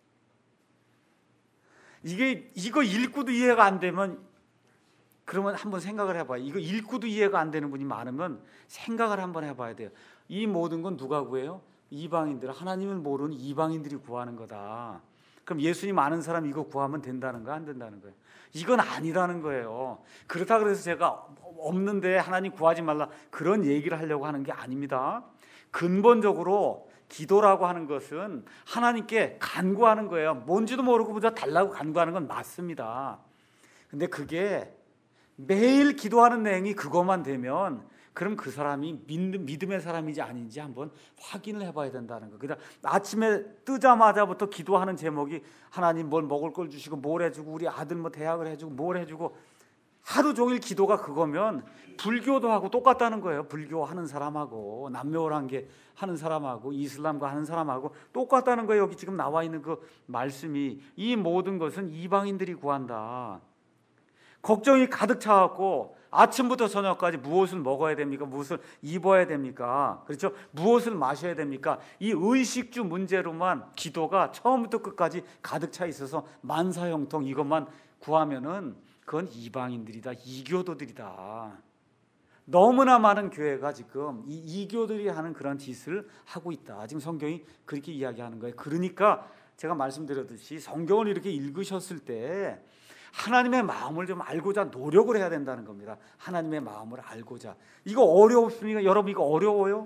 이거 읽고도 이해가 안 되면 그러면 한번 생각을 해봐요. 이거 읽고도 이해가 안 되는 분이 많으면 생각을 한번 해봐야 돼요. 이 모든 건 누가 구해요? 이방인들, 하나님을 모르는 이방인들이 구하는 거다. 그럼 예수님 아는 사람 이거 구하면 된다는 거야, 안 된다는 거예요? 이건 아니라는 거예요. 그렇다 그래서 제가 없는데 하나님 구하지 말라 그런 얘기를 하려고 하는 게 아닙니다. 근본적으로 기도라고 하는 것은 하나님께 간구하는 거예요. 뭔지도 모르고 보자 달라고 간구하는 건 맞습니다. 근데 그게 매일 기도하는 내용이 그것만 되면 그럼 그 사람이 믿음의 사람인지 아닌지 한번 확인을 해봐야 된다는 거. 그냥 아침에 뜨자마자부터 기도하는 제목이 하나님 뭘 먹을 걸 주시고 뭘 해주고 우리 아들 뭐 대학을 해주고 뭘 해주고 하루 종일 기도가 그거면 불교도 하고 똑같다는 거예요. 불교 하는 사람하고 남묘란계 하는 사람하고 이슬람과 하는 사람하고 똑같다는 거예요. 여기 지금 나와 있는 그 말씀이 이 모든 것은 이방인들이 구한다. 걱정이 가득 차갖고 아침부터 저녁까지 무엇을 먹어야 됩니까? 무엇을 입어야 됩니까? 그렇죠? 무엇을 마셔야 됩니까? 이 의식주 문제로만 기도가 처음부터 끝까지 가득 차 있어서 만사형통 이것만 구하면은 그건 이방인들이다, 이교도들이다. 너무나 많은 교회가 지금 이 이교들이 하는 그런 짓을 하고 있다. 지금 성경이 그렇게 이야기하는 거예요. 그러니까 제가 말씀드렸듯이 성경을 이렇게 읽으셨을 때 하나님의 마음을 좀 알고자 노력을 해야 된다는 겁니다. 하나님의 마음을 알고자. 이거 어렵습니까? 여러분 이거 어려워요?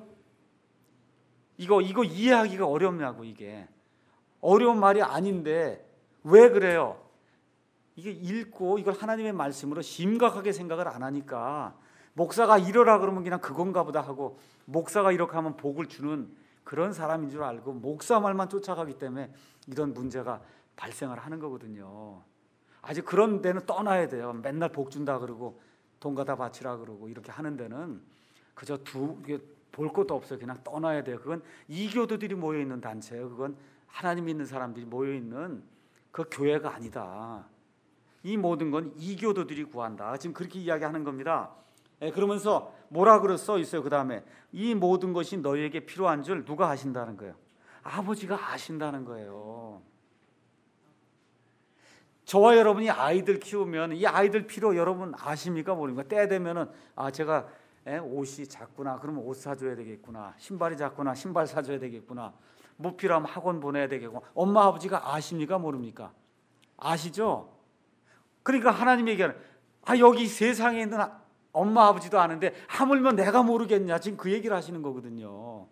이거 이해하기가 어렵냐고. 이게 어려운 말이 아닌데 왜 그래요? 이게 읽고 이걸 하나님의 말씀으로 심각하게 생각을 안 하니까 목사가 이러라 그러면 그냥 그건가 보다 하고 목사가 이렇게 하면 복을 주는 그런 사람인 줄 알고 목사 말만 쫓아가기 때문에 이런 문제가 발생을 하는 거거든요. 아직 그런 데는 떠나야 돼요. 맨날 복 준다 그러고 돈 갖다 바치라 그러고 이렇게 하는 데는 그저 볼 것도 없어요. 그냥 떠나야 돼요. 그건 이교도들이 모여있는 단체예요. 그건 하나님 믿는 사람들이 모여있는 그 교회가 아니다. 이 모든 건 이교도들이 구한다. 지금 그렇게 이야기하는 겁니다. 그러면서 뭐라 그래 써 있어요. 그 다음에 이 모든 것이 너희에게 필요한 줄 누가 아신다는 거예요? 아버지가 아신다는 거예요. 저와 여러분이 아이들 키우면 이 아이들 필요 여러분 아십니까? 모릅니까? 때 되면은 제가 옷이 작구나. 그러면 옷 사줘야 되겠구나. 신발이 작구나. 신발 사줘야 되겠구나. 뭐 필요하면 학원 보내야 되겠고. 엄마 아버지가 아십니까? 모릅니까? 아시죠? 그러니까 하나님 얘기하는 여기 세상에 있는 엄마 아버지도 아는데 하물며 내가 모르겠냐. 지금 그 얘기를 하시는 거거든요.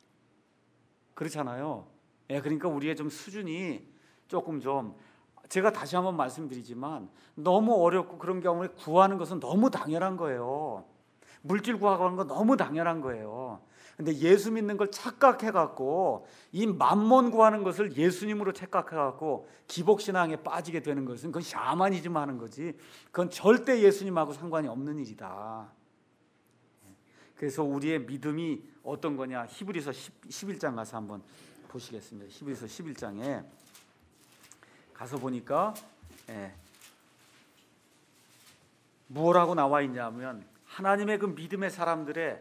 그렇잖아요. 그러니까 우리의 좀 수준이 조금 좀 제가 다시 한번 말씀드리지만 너무 어렵고 그런 경우에 구하는 것은 너무 당연한 거예요. 물질 구하는 건 너무 당연한 거예요. 근데 예수 믿는 걸 착각해갖고 이 만몬 구하는 것을 예수님으로 착각해갖고 기복신앙에 빠지게 되는 것은 그건 샤머니즘 하는 거지, 그건 절대 예수님하고 상관이 없는 일이다. 그래서 우리의 믿음이 어떤 거냐, 히브리서 11장 가서 한번 보시겠습니다. 히브리서 11장에 가서 보니까 뭐라고 나와 있냐면 하나님의 그 믿음의 사람들의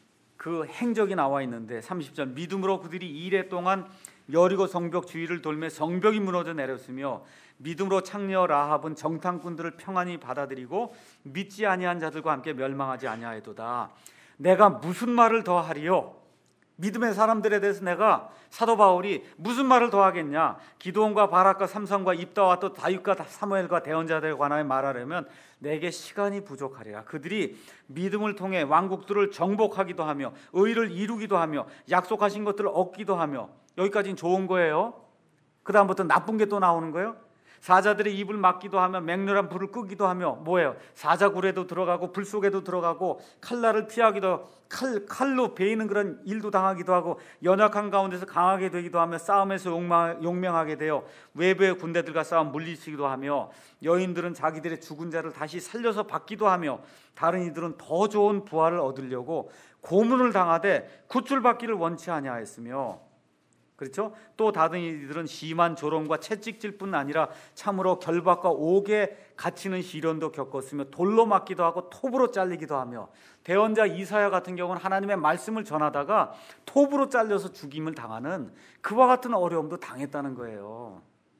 그 행적이 나와 있는데 30절, 믿음으로 그들이 이레 동안 여리고 성벽 주위를 돌며 성벽이 무너져 내렸으며 믿음으로 창녀 라합은 정탐꾼들을 평안히 받아들이고 믿지 아니한 자들과 함께 멸망하지 아니하였도다. 내가 무슨 말을 더 하리요? 믿음의 사람들에 대해서 내가, 사도 바울이 무슨 말을 더 하겠냐? 기드온과 바락과 삼손과 입다와 또 다윗과 사무엘과 대언자들에 관하여 말하려면 내게 시간이 부족하리라. 그들이 믿음을 통해 왕국들을 정복하기도 하며 의를 이루기도 하며 약속하신 것들을 얻기도 하며, 여기까지는 좋은 거예요. 그 다음부터 나쁜 게 또 나오는 거예요. 사자들의 입을 막기도 하며 맹렬한 불을 끄기도 하며, 뭐예요? 사자굴에도 들어가고 불 속에도 들어가고 칼날을 피하기도, 칼로 베이는 그런 일도 당하기도 하고 연약한 가운데서 강하게 되기도 하며 싸움에서 용맹하게 되어 외부의 군대들과 싸움 물리치기도 하며 여인들은 자기들의 죽은 자를 다시 살려서 받기도 하며 다른 이들은 더 좋은 부활을 얻으려고 고문을 당하되 구출받기를 원치 아니하였으며, 그렇죠? 또 다른 이들은 심한 조롱과 채찍질 뿐 아니라 참으로 결박과 옥에 갇히는 시련도 겪었으며 돌로 맞기도 하고 톱으로 잘리기도 하며, 대언자 이사야 같은 경우는 하나님의 말씀을 전하다가 톱으로 잘려서 죽임을 당하는 그와 같은 어려움도 당했다는 거예요.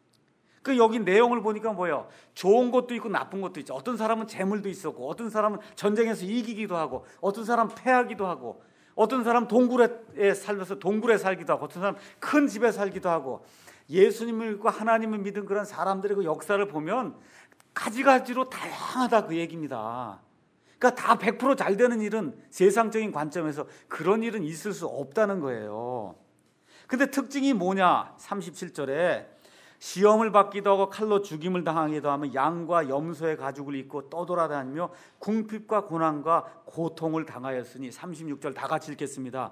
그 여기 내용을 보니까 뭐예요? 좋은 것도 있고 나쁜 것도 있죠. 어떤 사람은 재물도 있었고, 어떤 사람은 전쟁에서 이기기도 하고, 어떤 사람은 패하기도 하고, 어떤 사람 동굴에 살면서 동굴에 살기도 하고, 어떤 사람 큰 집에 살기도 하고. 예수님을 믿고 하나님을 믿은 그런 사람들의 그 역사를 보면 가지가지로 다양하다, 그 얘기입니다. 그러니까 다 100% 잘 되는 일은 세상적인 관점에서 그런 일은 있을 수 없다는 거예요. 근데 특징이 뭐냐? 37절에 시험을 받기도 하고 칼로 죽임을 당하기도 하며 양과 염소의 가죽을 입고 떠돌아다니며 궁핍과 고난과 고통을 당하였으니, 36절 다 같이 읽겠습니다.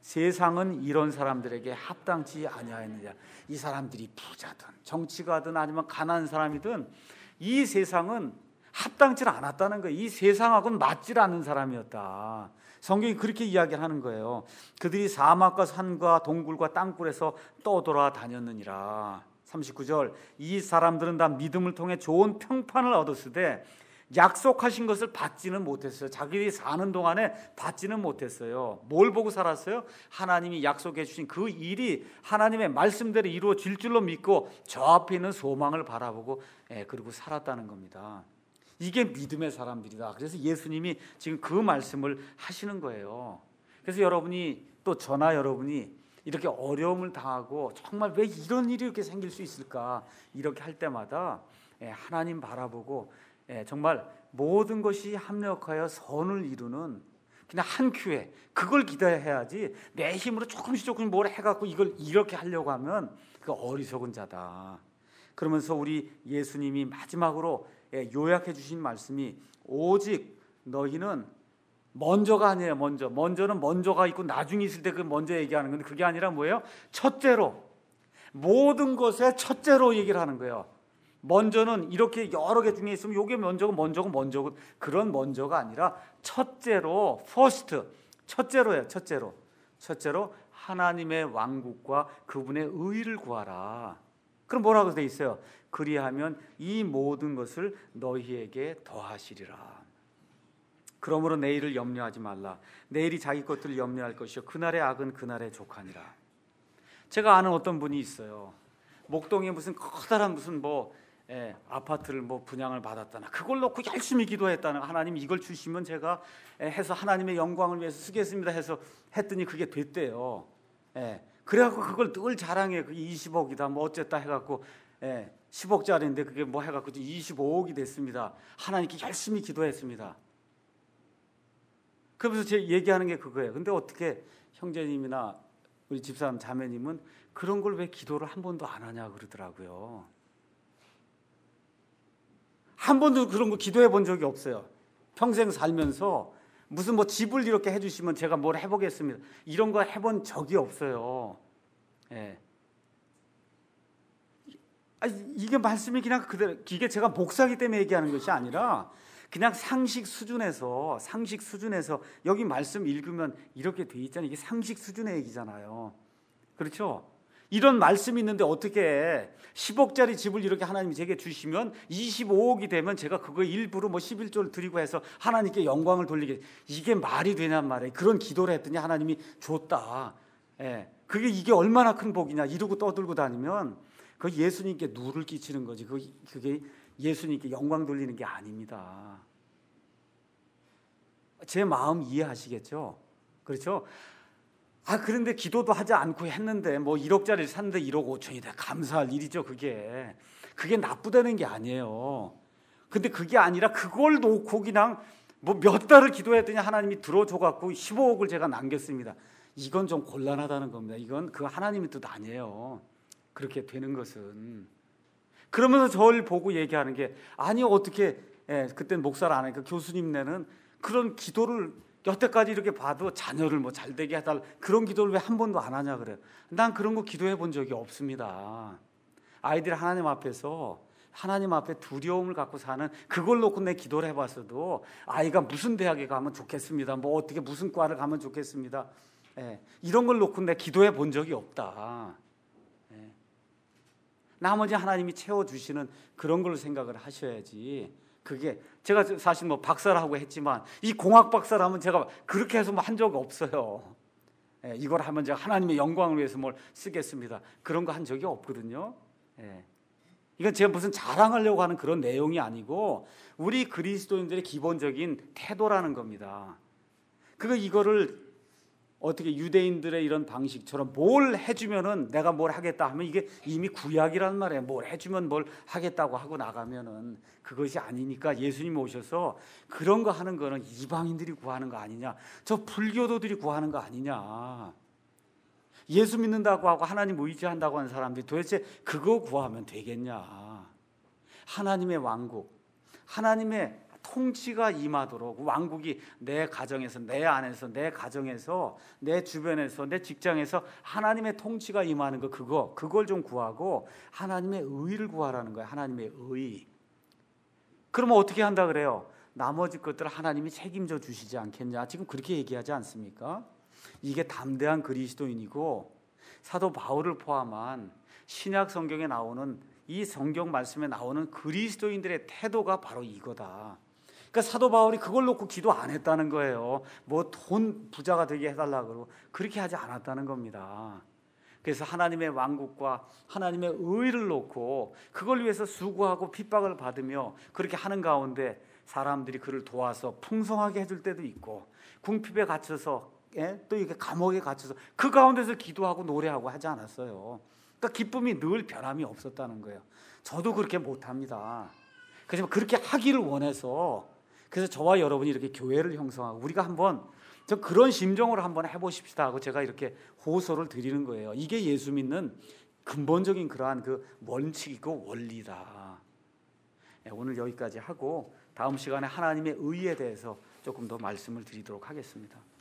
세상은 이런 사람들에게 합당치 아니하였느냐. 이 사람들이 부자든 정치가든 아니면 가난한 사람이든 이 세상은 합당치 않았다는 거예요. 이 세상하고는 맞질 않는 사람이었다. 성경이 그렇게 이야기하는 거예요. 그들이 사막과 산과 동굴과 땅굴에서 떠돌아다녔느니라. 39절, 이 사람들은 다 믿음을 통해 좋은 평판을 얻었으되 약속하신 것을 받지는 못했어요. 자기들이 사는 동안에 받지는 못했어요. 뭘 보고 살았어요? 하나님이 약속해 주신 그 일이 하나님의 말씀대로 이루어질 줄로 믿고 저 앞에 있는 소망을 바라보고 그리고 살았다는 겁니다. 이게 믿음의 사람들이다. 그래서 예수님이 지금 그 말씀을 하시는 거예요. 그래서 여러분이 또 저나 여러분이 이렇게 어려움을 당하고 정말 왜 이런 일이 이렇게 생길 수 있을까, 이렇게 할 때마다 하나님 바라보고 정말 모든 것이 합력하여 선을 이루는 그냥 한 큐에 그걸 기대해야지, 내 힘으로 조금씩 뭘 해갖고 이걸 이렇게 하려고 하면 그 어리석은 자다. 그러면서 우리 예수님이 마지막으로 요약해 주신 말씀이, 오직 너희는 먼저가 아니에요. 먼저는 먼저가 있고 나중에 있을 때 그 먼저 얘기하는 건데, 그게 아니라 뭐예요? 첫째로, 모든 것에 첫째로 얘기를 하는 거예요. 먼저는 이렇게 여러 개 중에 있으면 요게 먼저고 그런 먼저가 아니라 첫째로, first, 첫째로예요. 첫째로 하나님의 왕국과 그분의 의를 구하라. 그럼 뭐라고 돼 있어요? 그리하면 이 모든 것을 너희에게 더하시리라. 그러므로 내일을 염려하지 말라. 내일이 자기 것들을 염려할 것이요 그날의 악은 그날의 족하니라. 제가 아는 어떤 분이 있어요. 목동에 무슨 커다란 무슨 아파트를 분양을 받았다나, 그걸 놓고 열심히 기도했다나, 하나님 이걸 주시면 제가 해서 하나님의 영광을 위해서 쓰겠습니다 해서 했더니 그게 됐대요. 그래갖고 그걸 늘 자랑해. 그게 20억이다 어쨌다 해갖고 10억짜리인데 그게 해갖고 25억이 됐습니다. 하나님께 열심히 기도했습니다. 그러면서 제가 얘기하는 게 그거예요. 근데 어떻게 형제님이나 우리 집사람 자매님은 그런 걸 왜 기도를 한 번도 안 하냐 그러더라고요. 한 번도 그런 거 기도해 본 적이 없어요. 평생 살면서 무슨 뭐 집을 이렇게 해주시면 제가 뭘 해보겠습니다. 이런 거 해본 적이 없어요. 예. 이게 말씀이 그냥 그대로, 이게 제가 목사기 때문에 얘기하는 것이 아니라 그냥 상식 수준에서 여기 말씀 읽으면 이렇게 돼 있잖아요. 이게 상식 수준의 얘기잖아요. 그렇죠? 이런 말씀이 있는데 어떻게 10억짜리 집을 이렇게 하나님이 제게 주시면 25억이 되면 제가 그거 일부러 뭐 11조를 드리고 해서 하나님께 영광을 돌리게, 이게 말이 되냔 말이에요. 그런 기도를 했더니 하나님이 줬다. 예. 이게 얼마나 큰 복이냐. 이러고 떠들고 다니면 그 예수님께 누를 끼치는 거지. 그게 예수님께 영광 돌리는 게 아닙니다. 제 마음 이해하시겠죠? 그렇죠? 그런데 기도도 하지 않고 했는데 뭐 1억짜리를 샀는데 1억 5천이 돼. 감사할 일이죠. 그게 나쁘다는 게 아니에요. 근데 그게 아니라 그걸 놓고 그냥 뭐 몇 달을 기도했더니 하나님이 들어줘갖고 15억을 제가 남겼습니다. 이건 좀 곤란하다는 겁니다. 이건 그 하나님의 뜻 아니에요. 그렇게 되는 것은. 그러면서 저를 보고 얘기하는 게, 아니 어떻게, 그때는 목사를 안 하니까 교수님네는 그런 기도를 여태까지 이렇게 봐도 자녀를 뭐 잘되게 해달라, 그런 기도를 왜 한 번도 안 하냐 그래요. 난 그런 거 기도해 본 적이 없습니다. 아이들이 하나님 앞에서 하나님 앞에 두려움을 갖고 사는, 그걸 놓고 내 기도를 해봤어도 아이가 무슨 대학에 가면 좋겠습니다, 뭐 어떻게 무슨 과를 가면 좋겠습니다, 이런 걸 놓고 내 기도해 본 적이 없다. 나머지 하나님이 채워주시는 그런 걸로 생각을 하셔야지. 그게 제가 사실 뭐 박사라고 했지만 이 공학 박사라면 제가 그렇게 해서 뭐 한 적 없어요. 이걸 하면 제가 하나님의 영광을 위해서 뭘 쓰겠습니다, 그런 거 한 적이 없거든요. 이건 제가 무슨 자랑하려고 하는 그런 내용이 아니고 우리 그리스도인들의 기본적인 태도라는 겁니다. 이거를 어떻게 유대인들의 이런 방식처럼 뭘 해주면은 내가 뭘 하겠다 하면 이게 이미 구약이란 말이에요. 뭘 해주면 뭘 하겠다고 하고 나가면은 그것이 아니니까 예수님이 오셔서 그런 거 하는 거는 이방인들이 구하는 거 아니냐, 저 불교도들이 구하는 거 아니냐. 예수 믿는다고 하고 하나님 의지한다고 하는 사람들이 도대체 그거 구하면 되겠냐. 하나님의 왕국, 하나님의 통치가 임하도록, 왕국이 내 가정에서, 내 안에서, 내 가정에서, 내 주변에서, 내 직장에서 하나님의 통치가 임하는 거, 그걸 좀 구하고 하나님의 의를 구하라는 거예요. 하나님의 의. 그러면 어떻게 한다 그래요? 나머지 것들을 하나님이 책임져 주시지 않겠냐. 지금 그렇게 얘기하지 않습니까? 이게 담대한 그리스도인이고, 사도 바울을 포함한 신약 성경에 나오는, 이 성경 말씀에 나오는 그리스도인들의 태도가 바로 이거다. 그러니까 사도 바울이 그걸 놓고 기도 안 했다는 거예요. 뭐 돈 부자가 되게 해달라고 그러고 그렇게 하지 않았다는 겁니다. 그래서 하나님의 왕국과 하나님의 의를 놓고 그걸 위해서 수고하고 핍박을 받으며 그렇게 하는 가운데 사람들이 그를 도와서 풍성하게 해줄 때도 있고, 궁핍에 갇혀서 또 이렇게 감옥에 갇혀서 그 가운데서 기도하고 노래하고 하지 않았어요. 그러니까 기쁨이 늘 변함이 없었다는 거예요. 저도 그렇게 못합니다. 그래서 그렇게 하기를 원해서, 그래서 저와 여러분이 이렇게 교회를 형성하고 우리가 한번 저 그런 심정으로 한번 해보십시다 하고 제가 이렇게 호소를 드리는 거예요. 이게 예수 믿는 근본적인 그러한 그 원칙이고 원리다. 오늘 여기까지 하고 다음 시간에 하나님의 의에 대해서 조금 더 말씀을 드리도록 하겠습니다.